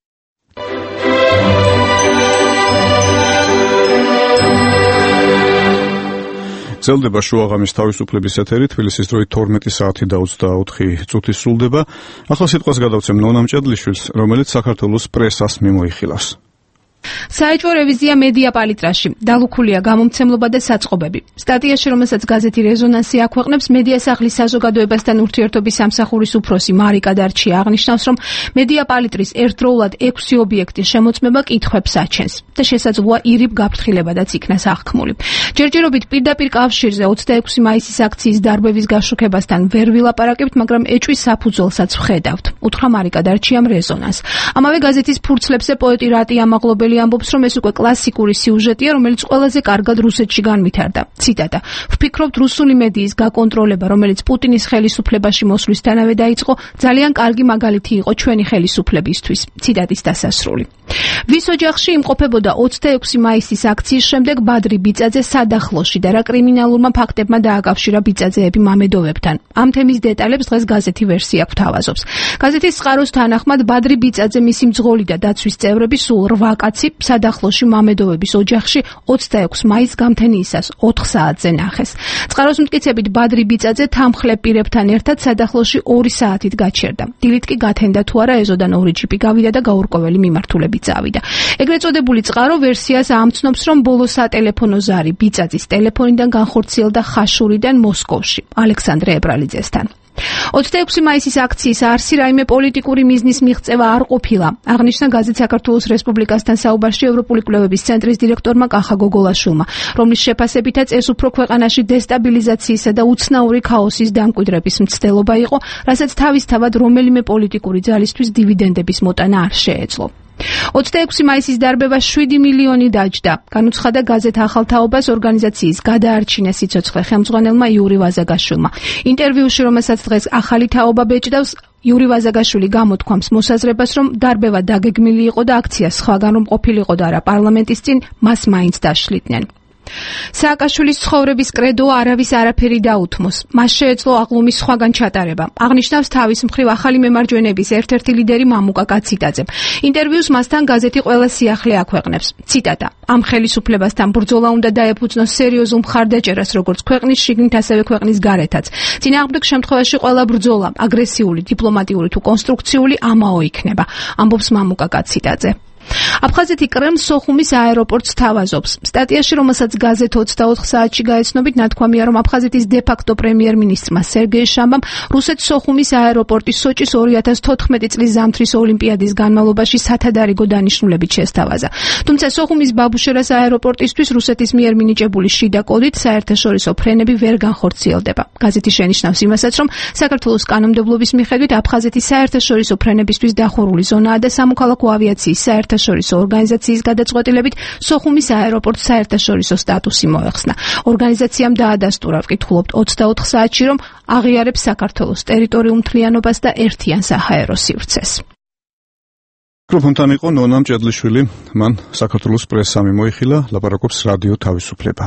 გრძელდება შუაღამის თავისუფლების ეთერი, თბილისის დროით თორმეტი საათი და ოცდაოთხი წუთი სრულდება. ახლა სიტყვას გადავცემ ნონა მჭედლიშვილს, რომელიც საქართველოს პრესას მიმოიხილავს. საეჭვო რევიზია მედია პალიტრაში, დალუქულია გამომცემლობა და საწყობები. სტატიაში, რომელსაც გაზეთი რეზონანსი აქვეყნებს, მედია სახლის საზოგადოებასთან ურთიერთობის სამსახურის უფროსი მარიკა დარჩი აღნიშნავს, რომ მედია პალიტრის ერთდროულად ექვსი ობიექტის შემოწმება კითხვებს აჩენს და შესაძლოა ირიბ გაფრთხილებადაც იქნას აღქმული. ჯერჯერობით პირდაპირ კავშირზე ოცდაექვსი მაისის აქციის დარბევის გაშუქებასთან ვერ ვილაპარაკებთ, მაგრამ ეჭვის საფუძველსაც ვხედავთ. უთხრა მარიკა დარჩიამ რეზონანს. ამავე გაზეთის ფურცლებზე პოეტი რატი ამაღლობელი გამომგებელი ამბობს, რომ ეს უკვე კლასიკური სიუჟეტია, რომელიც ყველაზე კარგად რუსეთში განვითარდა. ციტატა: "ვფიქრობთ, რუსული მედიის გაკონტროლება, რომელიც პუტინის ხელისუფლებაში მოსვლისთანავე დაიწყო, ძალიან კარგი მაგალითი იყო ჩვენი ხელისუფლებისთვის." ციტატის დასასრული. ვის ოჯახში იმყოფებოდა ოცდაექვსი მაისის აქციის შემდეგ ბადრი ბიწაძე სადახლოში და რა კრიმინალურმა ფაქტებმა დააკავშირა ბიწაძეები მამედოვებთან. ამ თემის დეტალებს დღეს გაზეთი ვერსია გვთავაზობს. გაზეთის წყაროს თანახმად ბადრი ბიწაძე, მისი მძღოლი და დაცვის წევრები სულ რვა კაცი სადახლოში მამედოვების ოჯახში ოცდაექვსი მაისს გამთენიისას ოთხ საათზე ნახეს. წყაროს მტკიცებით ბადრი ბიწაძე თანმხლებ პირებთან ერთად სადახლოში ორი საათით გაჩერდა. დილით კი გათენდა თუ არა ეზოდან ორი ჯიპი გავიდა და გაურკვეველი მიმართულებით წავიდა. ეგრეთ წოდებული წყარო ვერსიას ამცნობს, რომ ბოლო სატელეფონო ზარი ბიწაძის ტელეფონიდან განხორციელდა ხაშურიდან მოსკოვში, ალექსანდრე ებრალიძესთან. ოცდაექვსი მაისის აქციის არსი რაიმე პოლიტიკური მიზნის მიღწევა არ ყოფილა. აღნიშნა გაზეთ საქართველოს რესპუბლიკასთან საუბარში ევროპული კვლევების ცენტრის დირექტორმა კახა გოგოლაშვილმა, რომლის შეფასებითაც ეს უფრო ქვეყანაში დესტაბილიზაციისა და უცნაური ქაოსის დამკვიდრების მცდელობა იყო, რასაც თავისთავად რომელიმე პოლიტიკური ძალისთვის დივიდენდების მოტანა არ შეეძლო. ოცდაექვსი მაისის დარბევა შვიდი მილიონი დაჯდა. განუცხადა გაზეთ ახალ თაობას ორგანიზაციის გადაარჩინა სიცოცხლე ხელმძღვანელმა იური ვაზაგაშვილმა. ინტერვიუში, რომელსაც დღეს ახალი თაობა ბეჭდავს, იური ვაზაგაშვილი გამოთქვამს მოსაზრებას, რომ დარბევა დაგეგმილი იყო და აქცია სხვაგან რომ ყოფილიყო და არა პარლამენტის წინ, მას მაინც დაშლიდნენ. სააკაშვილის ცხოვრების კრედო არავის არაფერი დაუთმოს. მას შეეძლო აღლუმის სხვაგან ჩატარება. აღნიშნავს თავის მხრივ ახალი მემარჯვენეების ერთ-ერთი ლიდერი მამუკა კაციტაძე. ინტერვიუს მასთან გაზეთი ყველა სიახლე აქვეყნებს. ციტატა: "ამ ხელისუფლებასთან ბრძოლა უნდა დაეფუძნოს სერიოზულ მხარდაჭერას, როგორც ქვეყნის შიგნით, ასევე ქვეყნის გარეთაც. წინააღმდეგ შემთხვევაში ყველა ბრძოლა, აგრესიული, დიპლომატიური თუ კონსტრუქციული, ამაო იქნება", ამბობს მამუკა კაციტაძე. აფხაზეთი კრემლს სოხუმის აეროპორტს თავაზობს. სტატიაში, რომელსაც გაზეთ ოცდაოთხ საათში გაეცნობით, ნათქვამია, რომ აფხაზეთის დე-ფაქტო პრემიერ-მინისტრმა სერგეი შამბამ რუსეთს სოხუმის აეროპორტის სოჭის ორი ათას თოთხმეტი წლის ზამთრის ოლიმპიადის განმავლობაში სათადარიგო დანიშნულებით შესთავაზა. თუმცა სოხუმის ბაბუშერას აეროპორტისთვის რუსეთის მიერ მინიჭებული შიდა კოდით საერთაშორისო ფრენები ვერ განხორციელდება. გაზეთი შენიშნავს იმასაც, რომ საქართველოს კანონმდებლობის მიხედვით აფხაზეთის საერთაშორისო ფრენებისთვის დახურული ზონაა და სამოქალაქო ავიაციის საერთაშორისო ორგანიზაციის გადაწყვეტილებით სოხუმის აეროპორტს საერთაშორისო სტატუსი მოეხსნა. ორგანიზაციამ დაადასტურა, ვკითხულობთ ოცდაოთხ საათში, რომ აღიარებს საქართველოს ტერიტორიულ მთლიანობას და ერთიან საჰაერო სივრცეს. მიკროფონთან იყო ნონა მჭედლიშვილი, მან საქართველოს პრესამი მოიხილა, ლაპარაკობს რადიო თავისუფლება.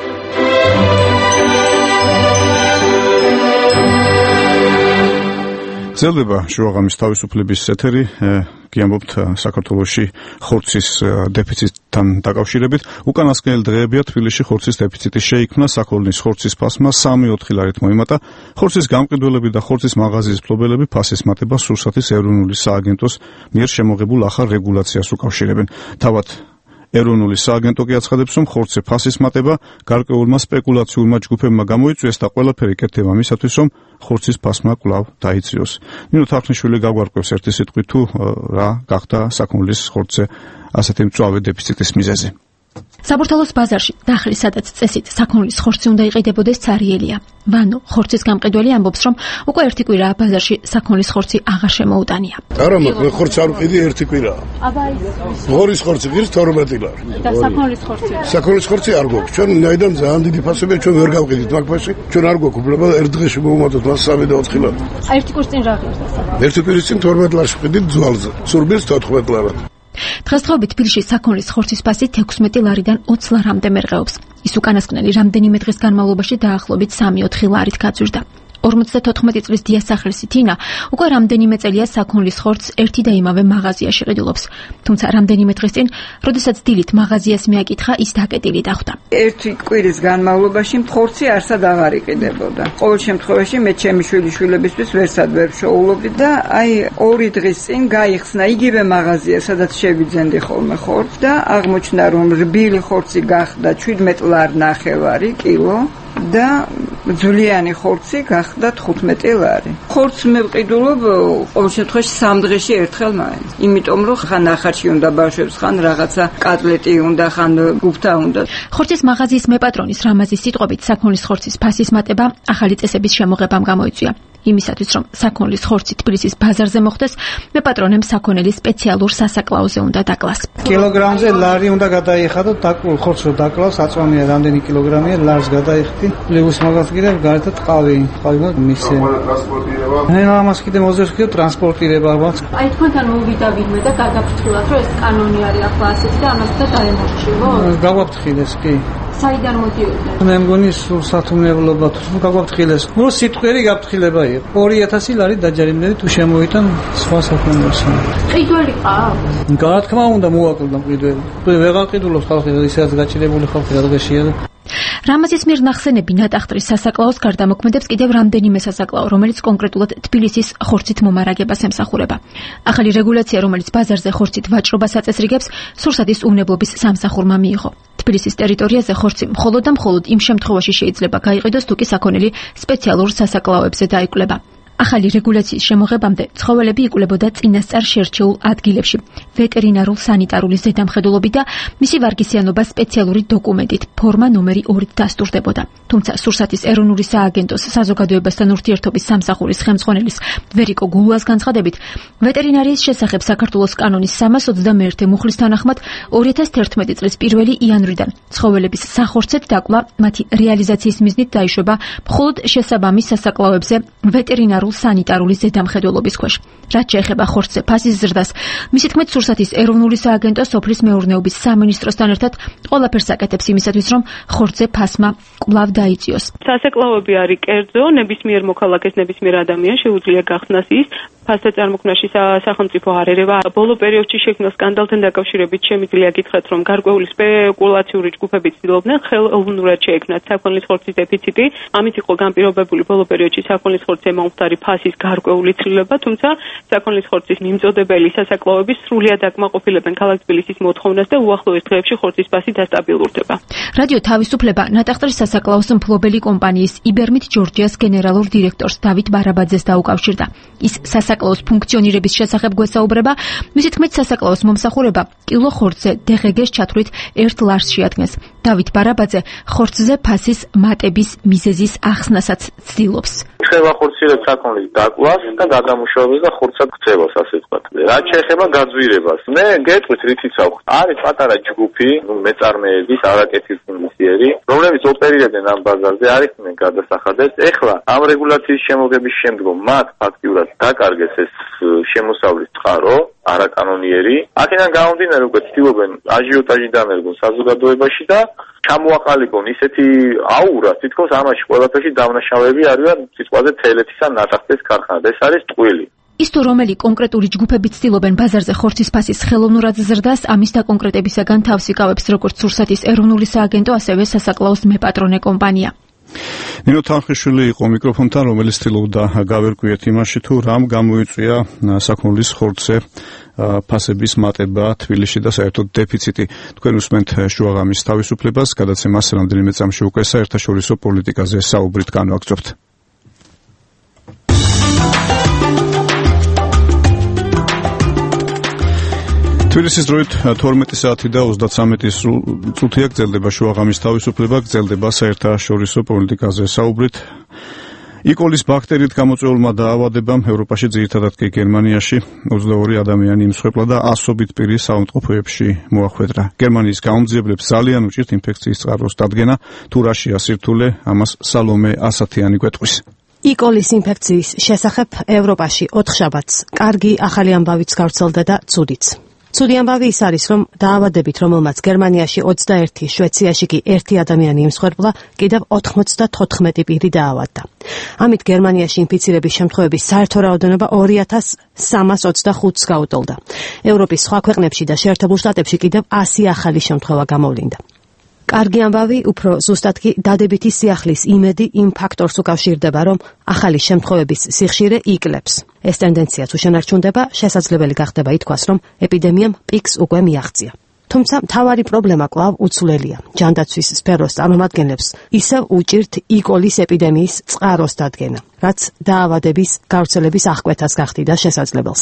გრძელდება შუაღამის თავისუფლების ეთერი. გიამბობთ საქართველოში ხორცის დეფიციტთან დაკავშირებით. უკანასკნელი დღეებია თბილისში ხორცის დეფიციტი შეიქმნა. საქონლის ხორცის ფასმა სამი ოთხი ლარით მოიმატა. ხორცის გამყიდველები და ხორცის მაღაზიის მფლობელები ფასის მატებას რუსეთის ეროვნული სააგენტოს მიერ შემოღებულ ახალ რეგულაციას უკავშირებენ. თავად ეროვნული სააგენტო კი აცხადებს, რომ ხორცზე ფასის მატება გარკვეულმა სპეკულაციურმა ჯგუფებმა გამოიწვიეს და ყველაფერი კეთდება მისათვის, რომ ხორცის ფასმა კვლავ დაიწიოს. ნინო თარხნიშვილი გაგვარკვევს ერთი სიტყვით თუ რა გახდა საქონლის ხორცზე ასეთი მწვავე დეფიციტის მიზეზი. საბურთალოს ბაზარში დახრის სადაც წესით საქონლის ხორცი უნდა იყიდებოდეს цаრიელია. ვანო ხორცის გამყიდველი ამბობს, რომ უკვე ერთი კვირაა ბაზარში საქონლის ხორცი აღარ შემოუტანია. არა, მაგრამ ხორცი არ ვყიდი ერთი კვირაა. აბა ის ღორის ხორცი ღირს თორმეტი ლარი. და საქონლის ხორცი? საქონლის ხორცი არ გვაქვს. ჩვენ ნაიდან ძალიან დიდი ფასები ჩვენ ვერ გავყიდით მაგ ფასში. ჩვენ არ გვაქვს უბრალოდ ერთ დღეში მოვუმატოთ მას სამი და ოთხი ლარი. ერთი კვირის წინ რა ღირს ეს? ერთი კვირის წინ თორმეტ ლარში ვყიდით ძვალზე. სურბილს თოთხმეტ ლარად. დღესდღეობით თბილისში საქონლის ხორცის ფასი თექვსმეტი ლარიდან ოცი ლარამდე მერყეობს. ის უკანასკნელი რამდენიმე დღის განმავლობაში დაახლოებით სამი ოთხი ლარით გაძვირდა. ორმოცდათოთხმეტი წლის დიასახლისი თინა უკვე რამდენიმე წელია საქონლის ხორცს ერთი და იმავე მაღაზიაში ყიდულობს. თუმცა რამდენიმე დღის წინ, როდესაც დილით მაღაზიას მიაკითხა, ის დაკეტილი დახვდა. ერთი კვირის განმავლობაში ხორცი არსად აღარ იყიდებოდა. ყოველ შემთხვევაში მე ჩემი შვილიშვილებისთვის ვერსად ვერ შოულობდი და აი ორი დღის წინ გაიხსნა იგივე მაღაზია, სადაც შევიძენდი ხოლმე ხორცს და აღმოჩნდა, რომ რბილი ხორცი გახდა შვიდმეტი ლარი ნახევარი კილო. და ძვლიანი ხორცი გახდა თხუთმეტი ლარი. ხორცს მე ვყიდულობ ყოველ შემთხვევაში სამ დღეში ერთხელ მაინც. იმიტომ რომ ხან ახარში უნდა ბავშვებს, ხან რაღაცა კატლეტი უნდა, ხან გუფთა უნდა. ხორცის მაღაზიის მეპატრონის რამაზის სიტყვებით, საქონლის ხორცის ფასის მატება ახალი წესების შემოღებამ გამოიწვია. იმისათვის, რომ საქონლის ხორცი თბილისის ბაზარზე მოხდეს, მეპატრონემ საქონელი სპეციალურ სასაკლაოზე უნდა დაკლას. კილოგრამზე ლარი უნდა გადაიხადოთ, დაკლულ ხორცს რო დაკლავს, აწონია რამდენი კილოგრამია, ლარს გადაიხდი. პლუს მაგას კიდევ გარეთად ყავი, ყავი მისცე. მე ამას კიდე მოზერს კიდე ტრანსპორტირება აქვს. აი თქვენთან მოვიდა ვინმე და გადაფრთხილოთ, რომ ეს კანონი არის ახლა ასეთი და ამასთან დაემორჩილო. გავაფრთხილეს კი. საიდან მოდიოდა? მე მგონი სულ სათუმნებლობა თუ გავაფრთხილეს. ნუ სიტყვიერი გაფრთხილება იყო. ორი ათასი ლარი დაჯარიმდები თუ შემოვიდნენ სხვა საქმეებში. ყიდველი ყავს? რა თქმა უნდა მოვაკლდა ყიდველი. ვეღარ ყიდულობს ხალხი, ისედაც გაჭირებული ხალხი რადგაშია. რამაზის მიერ ნახსენები ნატახტრის სასაკლაოს გარდა მოქმედებს კიდევ რამდენიმე სასაკლაო, რომელიც კონკრეტულად თბილისის ხორცით მომარაგებას ემსახურება. ახალი რეგულაცია, რომელიც ბაზარზე ხორცით ვაჭრობას აწესრიგებს, სურსათის უმნებლობის სამსახურმა მიიღო. თბილისის ტერიტორიაზე ხორცი მხოლოდ და მხოლოდ იმ შემთხვევაში შეიძლება გაიყიდოს, თუ კი საქონელი სპეციალურ სასაკლაოებზე დაიკვლება. ახალი რეგულაციის შემოღებამდე ცხოველები იკლებოდა წინასწარ შერჩეულ ადგილებში, ვეტერინარულ სანიტარული ზედამხედველობით და მისი ვარგისიანობა სპეციალური დოკუმენტით, ფორმა ნომერი ორით დასტურდებოდა. თუმცა სურსათის ეროვნული სააგენტოს საზოგადოებასთან ურთიერთობის სამსახურის ხელმძღვანელის ვერიკო გულუას განცხადებით, ვეტერინარიის შესახებ საქართველოს კანონის სამას ოცდამეერთე მუხლის თანახმად ორი ათას თერთმეტი წლის პირველი იანვრიდან ცხოველების სახორცეთ დაკლა მათი რეალიზაციის მიზნით დაიშვება მხოლოდ შესაბამის სასაკლაოებზე ვეტერინარულ სანიტარული ზედამხედველობის ქვეშ. რაც შეეხება ხორცზე ფასის ზრდას, მისი თქმით, სურსათის ეროვნული სააგენტო სოფლის მეურნეობის სამინისტროსთან ერთად ყველაფერს აკეთებს იმისათვის, რომ ხორცზე ფასმა კვლავ დაიწიოს. სასაკლაოები არის კერძო, ნებისმიერ მოქალაქეს, ნებისმიერ ადამიანს შეუძლია გახსნას ის ფასთა წარმოქმნაში სახელმწიფო არ ერევა. ბოლო პერიოდში შექმნილ სკანდალთან დაკავშირებით შემიძლია გითხრათ, რომ გარკვეული სპეკულაციური ჯგუფები ცდილობდნენ ხელოვნურად შეექმნათ საქონლის ხორცის დეფიციტი. ამით იყო განპირობებული ბოლო პერიოდში საქონლის ხორცზე მომხდარი ფასის გარკვეული ცვლილება, თუმცა საქონლის ხორცის მიმწოდებელი სასაკლაოები სრულად აკმაყოფილებენ ქალაქ თბილისის მოთხოვნას და უახლოეს დღეებში ხორცის ფასი დასტაბილურდება. რადიო თავისუფლება ნატახტრის სასაკლაოს მფლობელი კომპანიის იბერმით ჯორჯიას გენერალურ დირექტორს დავით ბარაბაძეს დაუკავშირდა. ის სასაკლაოს ფუნქციონირების შესახებ გვესაუბრება, მისი თქმით, სასაკლაოს მომსახურება კილო ხორცზე დღგ-ს ჩათვლით ერთ ლარს შეადგენს. დავით ბარაბაძე ხორცზე ფასის მატების მიზეზის ახსნასაც ცდილობს. ხება ხორცირებს საქონლის დაკლას და გადამუშავებას და ხორცად ქცევას, ასე ვთქვათ. რაც შეეხება გაძვირებას, მე გეტყვით რითიც აქვს. არის პატარა ჯგუფი, მეწარმეების არაკეთილმსიერი, რომლებიც ოპერირებდნენ ამ ბაზარზე, არისმენ გადასახადებს. ეხლა ამ რეგულაციის შემოღების შემდგომ მათ ფაქტიურად დაკარგეს ეს შემოსავლის წყარო, არაკანონიერი. აქედან გამომდინარე უკვე ცდილობენ აჟიოტაჟი დამერგონ საზოგადოებაში და ჩამოაყალიბონ ისეთი აურა, თითქოს ამაში ყველაფერში დავნაშავეები არიან სიტყვაზე თელეთის ან ნატახტის ქარხანა. ეს არის ტყუილი. ის თუ რომელი კონკრეტული ჯგუფები ცდილობენ ბაზარზე ხორცის ფასის ხელოვნურად ზრდას, ამის დაკონკრეტებისაგან თავს იკავებს როგორც სურსათის ეროვნული სააგენტო, ასევე სასაკლაოს მეპატრონე კომპანია. ნინო თანხიშვილი იყო მიკროფონთან, რომელიც ცდილობდა გავერკვიეთ იმაში, თუ რამ გამოიწვია საქონლის ხორცზე ფასების მატება თბილისში და საერთოდ დეფიციტი. თქვენ უსმენთ შუაღამის თავისუფლებას, გადაცემას რამდენიმე წამში უკვე საერთაშორისო პოლიტიკაზე საუბრით განვაგრძობთ. თბილისის დროით თორმეტი საათი და ოცდაცამეტი წუთია გრძელდება შუაღამის თავისუფლება, გრძელდება საერთაშორისო პოლიტიკაზე საუბრით. იკოლის ბაქტერით გამოწვეულმა დაავადებამ ევროპაში, ძირითადად კი გერმანიაში ოცდაორი ადამიანი იმსხვერპლა და ასობით პირი საავადმყოფოებში მოახვედრა. გერმანიის გაუმძიებლებს ძალიან უჭირთ ინფექციის წყაროს დადგენა, თუ რაშია სირთულე, ამას სალომე ასათიანი გვეტყვის. იკოლის ინფექციის შესახებ ევროპაში ოთხშაბათს კარგი ახალი ამბავიც გავრცელდა და ცუდიც. ცუდი ამბავი ის არის, რომ დაავადებით, რომელმაც გერმანიაში ოცდაერთი, შვეიცარიაში კი ერთი ადამიანი იმსხვერპლა, კიდევ ოთხმოცდათოთხმეტი პირი დაავადდა. ამით გერმანიაში ინფიცირების შემთხვევების საერთო რაოდენობა ორი ათას სამას ოცდახუთს გაუტოლდა. ევროპის სხვა ქვეყნებში და შეერთებულ შტატებში კიდევ ასი ახალი შემთხვევა გამოვლინდა. კარგი ამბავი უფრო ზუსტად კი დადებითი სიახლის იმედი იმ ფაქტორს უკავშირდება, რომ ახალი შემთხვევების სიხშირე იკლებს. ეს ტენდენცია თუ შენარჩუნდება, შესაძლებელი გახდება ითქვას, რომ ეპიდემიამ პიკს უკვე მიაღწია. თუმცა მთავარი პრობლემა კვლავ უცვლელია. ჯანდაცვის სფეროს წარმომადგენლებს ისევ უჭირთ იკოლის ეპიდემიის წყაროს დადგენა, რაც დაავადების გავრცელების აღკვეთას გახდიდა შესაძლებელს.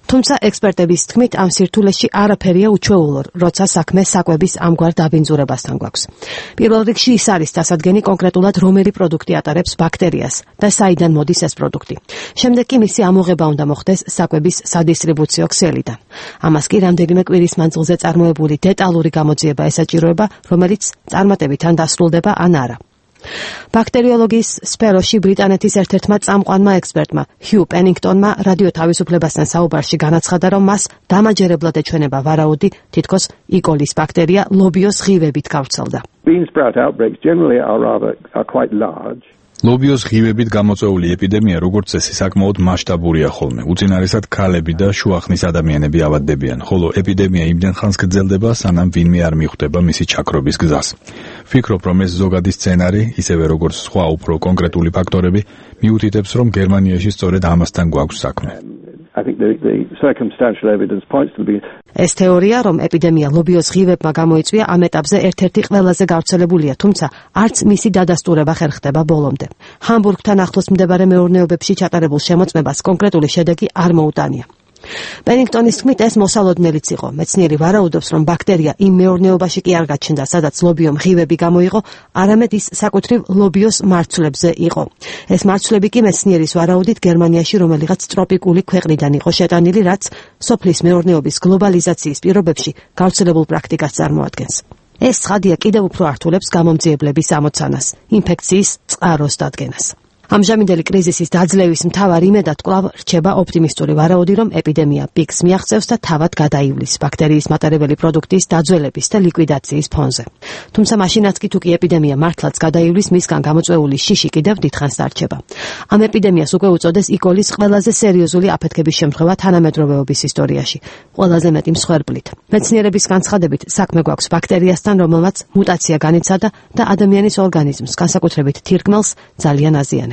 თუმცა ექსპერტების თქმით, ამ სირთულეში არაფერია უჩვეულო, როცა საქმე საკვების ამგვარ დაბინძურებასთან გვაქვს. პირველ რიგში ის არის დასადგენი კონკრეტულად რომელი პროდუქტი ატარებს ბაქტერიას და საიდან მოდის ეს პროდუქტი. შემდეგ კი მისი ამოღება უნდა მოხდეს საკვების სადისტრიბუციო ქსელიდან. ამას კი რამდენიმე კვირის მანძილზე წარმოებული დეტალური გამოძიება ესაჭიროება, რომელიც წარმატებით ან დასრულდება ან არა. ბაქტერიოლოგიის სფეროში ბრიტანეთის ერთ-ერთმა წამყვანმა ექსპერტმა ჰიუ პენინგტონმა რადიო თავისუფლებასთან საუბარში განაცხადა, რომ მას დამაჯერებლად ეჩვენება ვარაუდი, თითქოს იკოლის ბაქტერია ლობიოს ღივებით გავრცელდა. Bean sprout outbreaks generally are rather are quite large. ლობიოს ღივებით გამოწვეული ეპიდემია როგორც წესი საკმაოდ მასშტაბურია ხოლმე. უწინარესად ქალები და შუახნის ადამიანები ავადდებიან, ხოლო ეპიდემია იმდენ ხანს გრძელდება, სანამ ვინმე არ მიხვდება მისი ჩაქრობის გზას. ვფიქრობ, რომ ეს ზოგადი სცენარი, ისევე როგორც სხვა უფრო კონკრეტული ფაქტორები, მიუთითებს, რომ გერმანიაში სწორედ ამასთან გვაქვს საქმე. I think the, the circumstantial evidence points to the ეს თეორია, რომ ეპიდემია ლობიოს ღივებმა გამოიწვია, ამ ეტაპზე ერთ-ერთი ყველაზე გავრცელებულია, თუმცა არც მისი დადასტურება ხერ ხდება ბოლომდე. ჰამბურგთან ახლოს მდებარე მეურნეობებში ჩატარებულ შემოწმებას კონკრეტული შედეგი არ მოუტანია. პენინგტონის თქმით, ეს მოსალოდნელიც იყო. მეცნიერი ვარაუდობს, რომ ბაქტერია იმ მეურნეობაში კი არ გაჩნდა, სადაც ლობიომ ღივები გამოიღო, არამედ ის საკუთრივ ლობიოს მარცვლებზე იყო. ეს მარცვლები კი მეცნიერის ვარაუდით გერმანიაში რომელიღაც ტროპიკული ქვეყნიდან იყო შეტანილი, რაც სოფლის მეურნეობის გლობალიზაციის პირობებში გავრცელებულ პრაქტიკას წარმოადგენს. ეს ცხადია კიდევ უფრო ართულებს გამომძიებლების ამოცანას, ინფექციის წყაროს დადგენას. ამჟამინდელი კრიზისის დაძლევის მთავარ იმედად კვლავ რჩება ოპტიმისტური ვარაუდი, რომ ეპიდემია პიკს მიაღწევს და თავად გადაივლის ბაქტერიის მატარებელი პროდუქტის დაძველების და ლიკვიდაციის ფონზე. თუმცა მაშინაც კი თუ კი ეპიდემია მართლაც გადაივლის, მისგან გამოწვეული შიში კიდევ დიდხანს დარჩება. ამ ეპიდემიას უკვე უწოდეს იკოლის ყველაზე სერიოზული აფეთქების შემთხვევა თანამედროვეობის ისტორიაში, ყველაზე მეტი მსხვერპლით. მეცნიერების განცხადებით, საქმე გვაქვს ბაქტერიასთან, რომელმაც მუტაცია განიცადა და ადამიანის ორგანიზმს, განსაკუთრებით თირკმელს, ძალიან აზიანებს.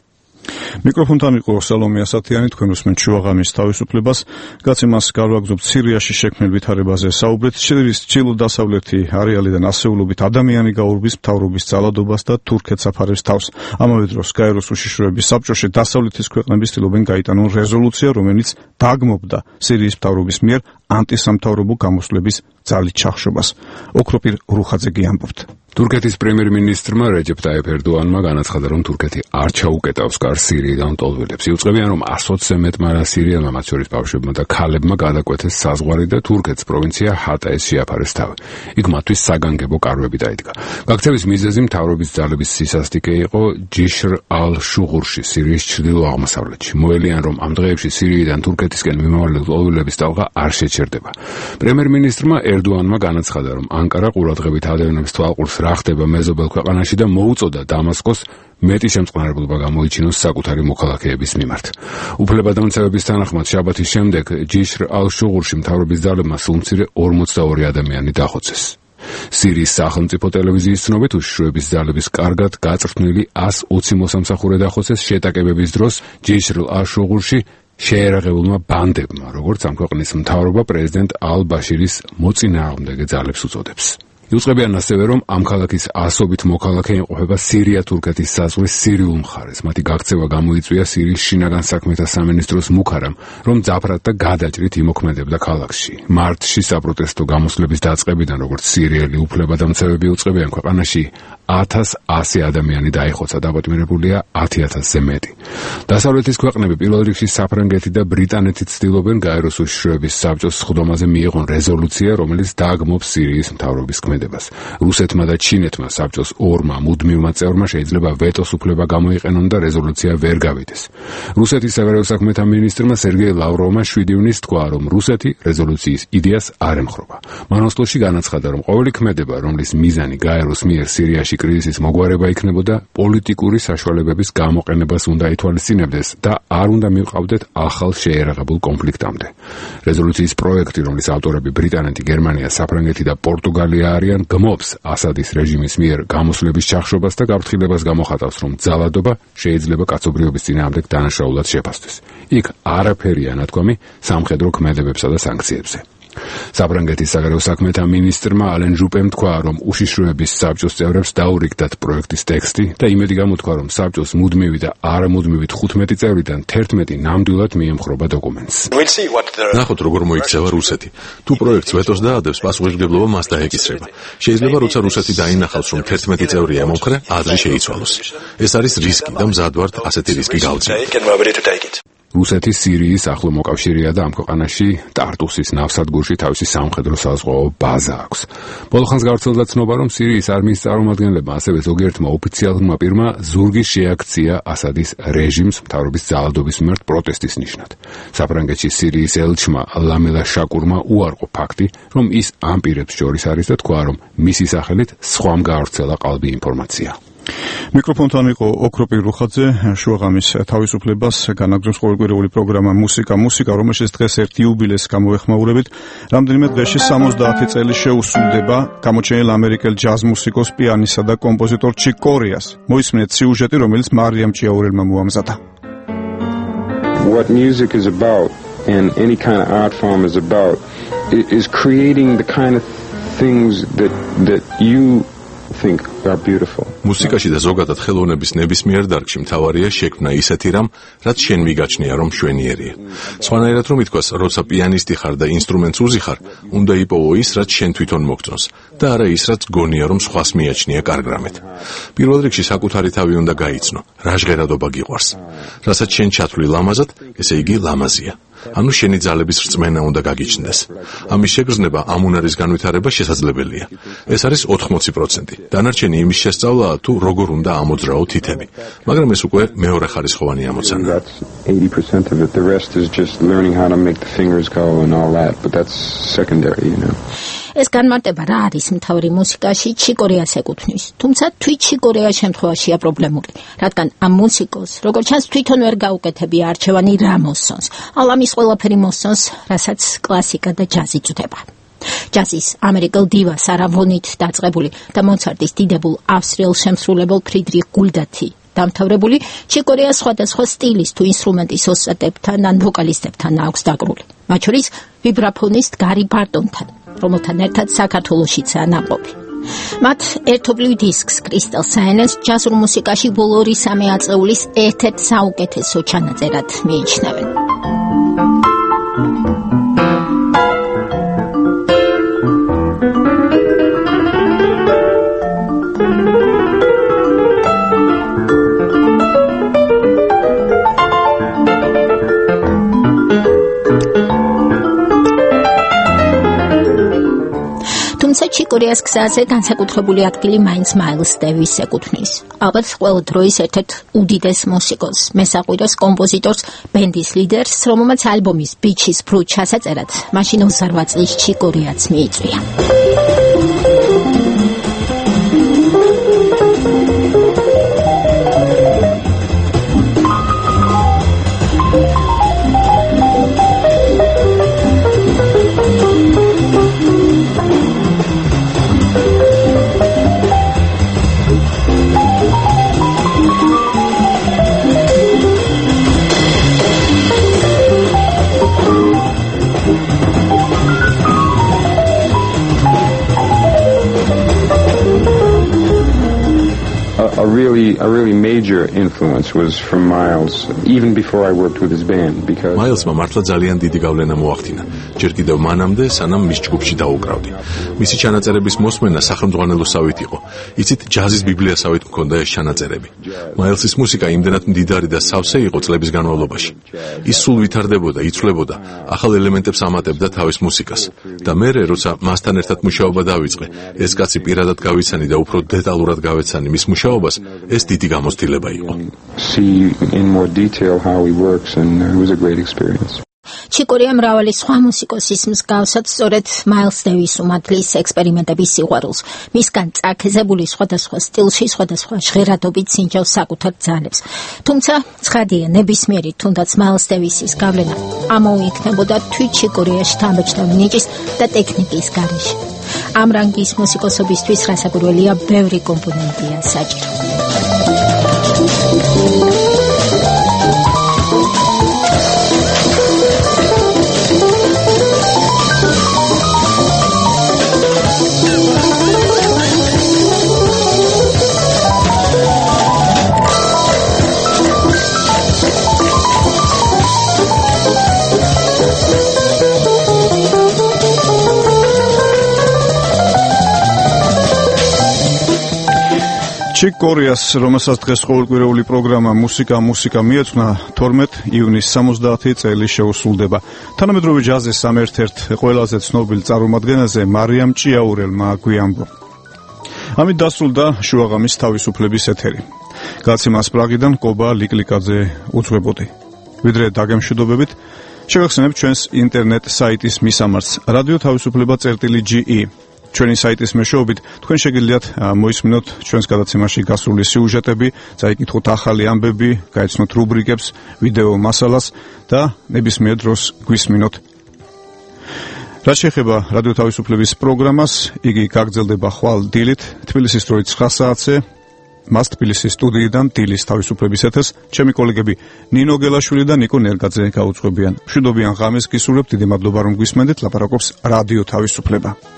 მიკროფონთან იყო სალომე ასათიანი, თქვენ უსმენთ შუაღამის თავისუფლებას. გაცემას გავაგზავნებთ სირიაში შექმნილ ვითარებაზე საუბრეთ. სირიის ჩრდილო-დასავლეთი არეალიდან ასეულობით ადამიანი გაურბის მთავრობის ძალადობას და თურქეთს აფარებს თავს. ამავე დროს გაეროს უშიშროების საბჭოში დასავლეთის ქვეყნები ცდილობენ გაიტანონ რეზოლუცია, რომელიც დაგმობდა სირიის მთავრობის მიერ ანტისამთავრობო გამოსვლების ძალით ჩახშობას. ოქროპირ რუხაძეგი ამბობთ. თურქეთის პრემიერ-მინისტრმა რეჯეპ ტაიპ ერდოანმა განაცხადა, რომ თურქეთი არ ჩაუკეტავს კარს სირიიდან მტოლველებს. იუწყებიან, რომ ასოცზე მეტმა რა სირიელმა, მათ შორის ბავშვებმა და ქალებმა გადაკვეთეს საზღვარი და თურქეთის პროვინცია ჰატაის შეაფარეს თავი. იქ მათთვის საგანგებო კარვები დაიდგა. გაქცევის მიზეზი მთავრობის ძალების სისასტიკე იყო ჯიშრ ალ-შუღურში, სირიის ჩრდილო-აღმოსავლეთში. მოელიან, რომ ამ დღეებში სირიიდან თურქეთისკენ მიმავალი მტოლველების ტალღა არ შეჩერდება. პრემიერ-მინისტრმა ერდოანმა განაცხადა, რომ ანკარა ყურადღებით ადევნებს თვალყურს რა ხდება მეზობელ ქვეყანაში და მოუწოდა დამასკოს მეტი შემწყნარებლობა გამოიჩინოს საკუთარი მოქალაქეების მიმართ. უფლებადამცავების თანახმად შაბათის შემდეგ ჯიშრ ალ-შუღურში მთავრობის ძალებმა სულმცირე ორმოცდაორი ადამიანი დახოცეს. სირიის სახელმწიფო ტელევიზიის ცნობით უშიშროების ძალების კარგად გაწრთნილი ას ოცი მოსამსახურე დახოცეს შეტაკებების დროს ჯიშრ ალ-შუღურში შეერაღებულმა ბანდებმა, როგორც ამ ქვეყნის მთავრობა პრეზიდენტ ალ-ბაშირის მოწინააღმდეგე ძალებს უწოდებს. იუწყებიან ასევე, რომ ამ ქალაქის ასობით მოქალაქე იმყოფება სირია-თურქეთის საზღვრის სირიულ მხარეს. მათი გაქცევა გამოიწვია სირიის შინაგან საქმეთა სამინისტროს მუქარამ, რომ ძაფრად და გადაჭრით იმოქმედებდა ქალაქში. მარტში საპროტესტო გამოსვლების დაწყებიდან, როგორც სირიელი უფლებადამცავები იუწყებიან, ქვეყანაში ათას ასი ადამიანი დაიხოცა, დაპატიმრებულია ათი ათასზე მეტი. დასავლეთის ქვეყნები, პირველ რიგში საფრანგეთი და ბრიტანეთი ცდილობენ გაეროს უშიშროების საბჭოს სხდომაზე მიიღონ რეზოლუცია, რომელიც დააგმობს სირიის მთავრობის ქმედებას. რუსეთმა და ჩინეთმა საბჭოს ორმა მუდმივმა წევრმა შეიძლება ვეტოს უფლება გამოიყენონ და რეზოლუცია ვერ გავიდეს. რუსეთის საგარეო საქმეთა მინისტრმა სერგეი ლავროვმა შვიდი ივნის თქვა, რომ რუსეთი რეზოლუციის იდეას არ ემხრობა. მან ოსლოში განაცხადა, რომ ყოველი ქმედება, რომლის მიზანი გაეროს მიერ სირიაში კრიზისის მოგვარება იქნებოდა, პოლიტიკური საშუალებების გამოყენებას უნდა ითვალისწინებდეს და არ უნდა მივყავდეთ ახალ შეერაღებულ კონფლიქტამდე. რეზოლუციის პროექტი, რომლის ავტორები ბრიტანეთი, გერმანია, საფრანგეთი და პორტუგალია არიან, გმობს ასადის რეჟიმის მიერ გამოსვლების ჩახშობას და გაფრთხილებას გამოხატავს, რომ ძალადობა შეიძლება კაცობრიობის წინააღმდეგ დანაშაულად შეფასდეს. იქ არაფერია ნათქვამი სამხედრო ქმედებებსა და სანქციებზე. საფრანგეთის საგარეო საქმეთა მინისტრმა ალენ ჟუპემ თქვა, რომ უშიშროების საბჭოს წევრებს დაურიგდათ პროექტის ტექსტი და იმედი გამოთქვა, რომ საბჭოს მუდმივი და არამუდმივი თხუთმეტი წევრიდან თერთმეტი ნამდვილად მიემხრობა დოკუმენტს. ნახოთ, როგორ მოიქცევა რუსეთი. თუ პროექტს ვეტოს დაადებს, პასუხისმგებლობა მას დაეკისრება. შეიძლება, როცა რუსეთი დაინახავს, რომ თერთმეტი წევრი ემოქრე, აზრი შეიცვალოს. ეს არის რისკი და მზად ვართ ასეთი რისკი გავწევთ. რუსეთის სირიის ახლო მოკავშირეა და ამ ქვეყანაში ტარტუსის ნავსადგურში თავისი სამხედრო საზღვაო ბაზა აქვს. ბოლო ხანს გავრცელდა ცნობა, რომ სირიის არმიის წარმომადგენლებმა, ასევე ზოგიერთმა ოფიციალურმა პირმა ზურგის შეაქცია ასადის რეჟიმს მთავრობის ძალადობის მიმართ პროტესტის ნიშნად. საფრანგეთში სირიის ელჩმა ლამელა შაკურმა უარყო ფაქტი, რომ ის ამ პირებს შორის არის და თქვა, რომ მისი სახელით სხვამ გაავრცელა ყალბი ინფორმაცია. მიკროფონთან იყო ოქროპი რუხაძე, შუაღამის თავისუფლებას განაგრძობს ყოველკვირეული პროგრამა მუსიკა მუსიკა, რომელშიც დღეს ერთ იუბილეს გამოვეხმაურებით. რამდენიმე დღეში სამოცდაათი წელი შეუსრულდება გამოჩენილ ამერიკელ ჯაზ მუსიკოს, პიანისტსა და კომპოზიტორ ჩიკ კორეას. მოისმინეთ სიუჟეტი, რომელიც მარიამ ჭიაურელმა მოამზადა. What music is about and any kind of art form is about is creating the kind of things that that you think are beautiful. მუსიკაში და ზოგადად ხელოვნების ნებისმიერ დარგში მთავარია შექმნა ისეთი რამ, რაც შენ მიგაჩნია, რომ მშვენიერია. სხვანაირად რომ ითქვას, როცა პიანისტი ხარ და ინსტრუმენტს უზიხარ, უნდა იპოვო ის, რაც შენ თვითონ მოგწონს და არა ის, რაც გონია, რომ სხვას მიაჩნია კარგ რამეთ. პირველ რიგში საკუთარი თავი უნდა გაიცნო, რა ჟღერადობა გიყვარს. რასაც შენ ჩათვლი ლამაზად, ესე იგი ლამაზია. ანუ შენი ძალების რწმენა უნდა გაგიჩნდეს. ამის შეგრძნება ამ უნარის განვითარება შესაძლებელია. ეს არის ოთხმოცი პროცენტი. დანარჩენი იმის შესწავლაა, თუ როგორ უნდა ამოძრაო თითები. მაგრამ ეს უკვე მეორე ხარისხოვანი ამოცანაა. eighty percent of it, the rest is just learning how to make the fingers go and all that, but that's secondary, you know. ეს განმარტება რა არის მთავარი მუსიკაში ჩიკორეას ეკუთვნის. თუმცა თვით ჩიკორეას შემთხვევაშია პრობლემური, რადგან ამ მუსიკოს, როგორც ჩანს, თვითონ ვერ გაუკეთებია არჩევანი რა მოსწონს. ალამის ყველაფერი მოსწონს, რასაც კლასიკა და ჯაზი წვდება. ჯაზის ამერიკელ დივას არავონით დაწყებული და მოცარტის დიდებულ ავსტრიელ შემსრულებელ ფრიდრიხ გულდათი დამთავრებული, ჩიკორეას სხვადასხვა სტილის თუ ინსტრუმენტის ოსტატებთან ან ვოკალისტებთან აქვს დაკრული. მათ შორის ვიბრაფონისტ გარი ბარტონთან, რომელთან ერთად საქართველოშიცაა ნაყოფი. მათ ერთობლივ დისკს Crystal Silence ჯაზურ მუსიკაში ბოლო ორი სამი ათწლეულის ერთ-ერთ საუკეთესო ჩანაწერად მიიჩნევენ. ჩიკორეას გზაზე განსაკუთრებული ადგილი მაინც მაილს დევის ეკუთვნის. ალბათ ყველა დროის ერთ-ერთ უდიდეს მუსიკოს, მესაყვიროს კომპოზიტორს, ბენდის ლიდერს, რომელმაც ალბომის Beaches Fruit ჩასაწერად მაშინ ოცდაოთხ წლის ჩიკორეაც მიიწვია. A really, a really major influence was from Miles, even before I worked with his band, because Miles-მა მართლა ძალიან დიდი გავლენა მოახდინა. ჯერ კიდევ მანამდე, სანამ მის ჯგუფში დაუკრავდი. მისი ჩანაწერების მოსმენა სახელმძღვანელოსავით იყო. იცით, ჯაზის ბიბლიასავით მქონდა ეს ჩანაწერები. Miles-ის მუსიკა იმდენად მდიდარი და სავსე იყო წლების განმავლობაში. ის სულ ვითარდებოდა, იცვლებოდა, ახალ ელემენტებს ამატებდა თავის მუსიკას. და მერე, როცა მასთან ერთად მუშაობა დავიწყე, ეს კაცი პირადად გავიცანი და უფრო დეტალურად გავეცანი მის მუშაობას, ეს დიდი გამოცდილება იყო. see in more detail how he works, and it was a great experience. ჩიკორეა მრავალი სხვა მუსიკოსის მსგავსად სწორედ მაილს დევის უმადლის ექსპერიმენტების სიყვარულს, მისგან წაქეზებული სხვადასხვა სტილში, სხვადასხვა ჟღერადობით სინჯავს საკუთარ ძალებს. თუმცა ცხადია, ნებისმიერი თუნდაც მაილს დევისის გავლენა ამოიქნებოდა თვით ჩიკორეაში თამბეჭდავ ნიჭის და ტექნიკის გარეშე. ამ რანგის მუსიკოსობისთვის რასაკვირველია, ბევრი კომპონენტია საჭირო. ჩიკ კორეას, რომელსაც დღეს ყოველკვირეული პროგრამა მუსიკა მუსიკა მიეძღვნა, თორმეტ ივნისის სამოცდაათი წელი შეუსრულდება. თანამედროვე ჯაზის ერთ-ერთ ყველაზე ცნობილ წარმომადგენელზე მარიამ ჭიაურელმა გვიამბო. ამით დასრულდა შუაღამის თავისუფლების ეთერი. გაცემას პრაღიდან კობა ლიკლიკაძე უძღვებოდი. ვიდრე დაგემშვიდობებით, შევახსენებთ ჩვენს ინტერნეტ საიტის მისამართს რადიო თავისუფლება წერტილი ჯი ი. ჩვენი საიტის მეშვეობით თქვენ შეგიძლიათ მოისმინოთ ჩვენს გადაცემაში გასული სიუჟეტები, წაიკითხოთ ახალი ამბები, გაეცნოთ რუბრიკებს, ვიდეო მასალას და ნებისმიერ დროს გვისმინოთ. რაც შეეხება რადიო თავისუფლების პროგრამას, იგი გაგრძელდება ხვალ დილით, თბილისის დროით ცხრა საათზე. მას თბილისის სტუდიიდან დილის თავისუფლების ეთერს ჩემი კოლეგები ნინო გელაშვილი და ნიკო ნერგაძე გაუძღვებიან. მშვიდობიან ღამეს გისურვებთ, დიდი მადლობა რომ გვისმენდით, ლაპარაკობს რადიო თავისუფლება.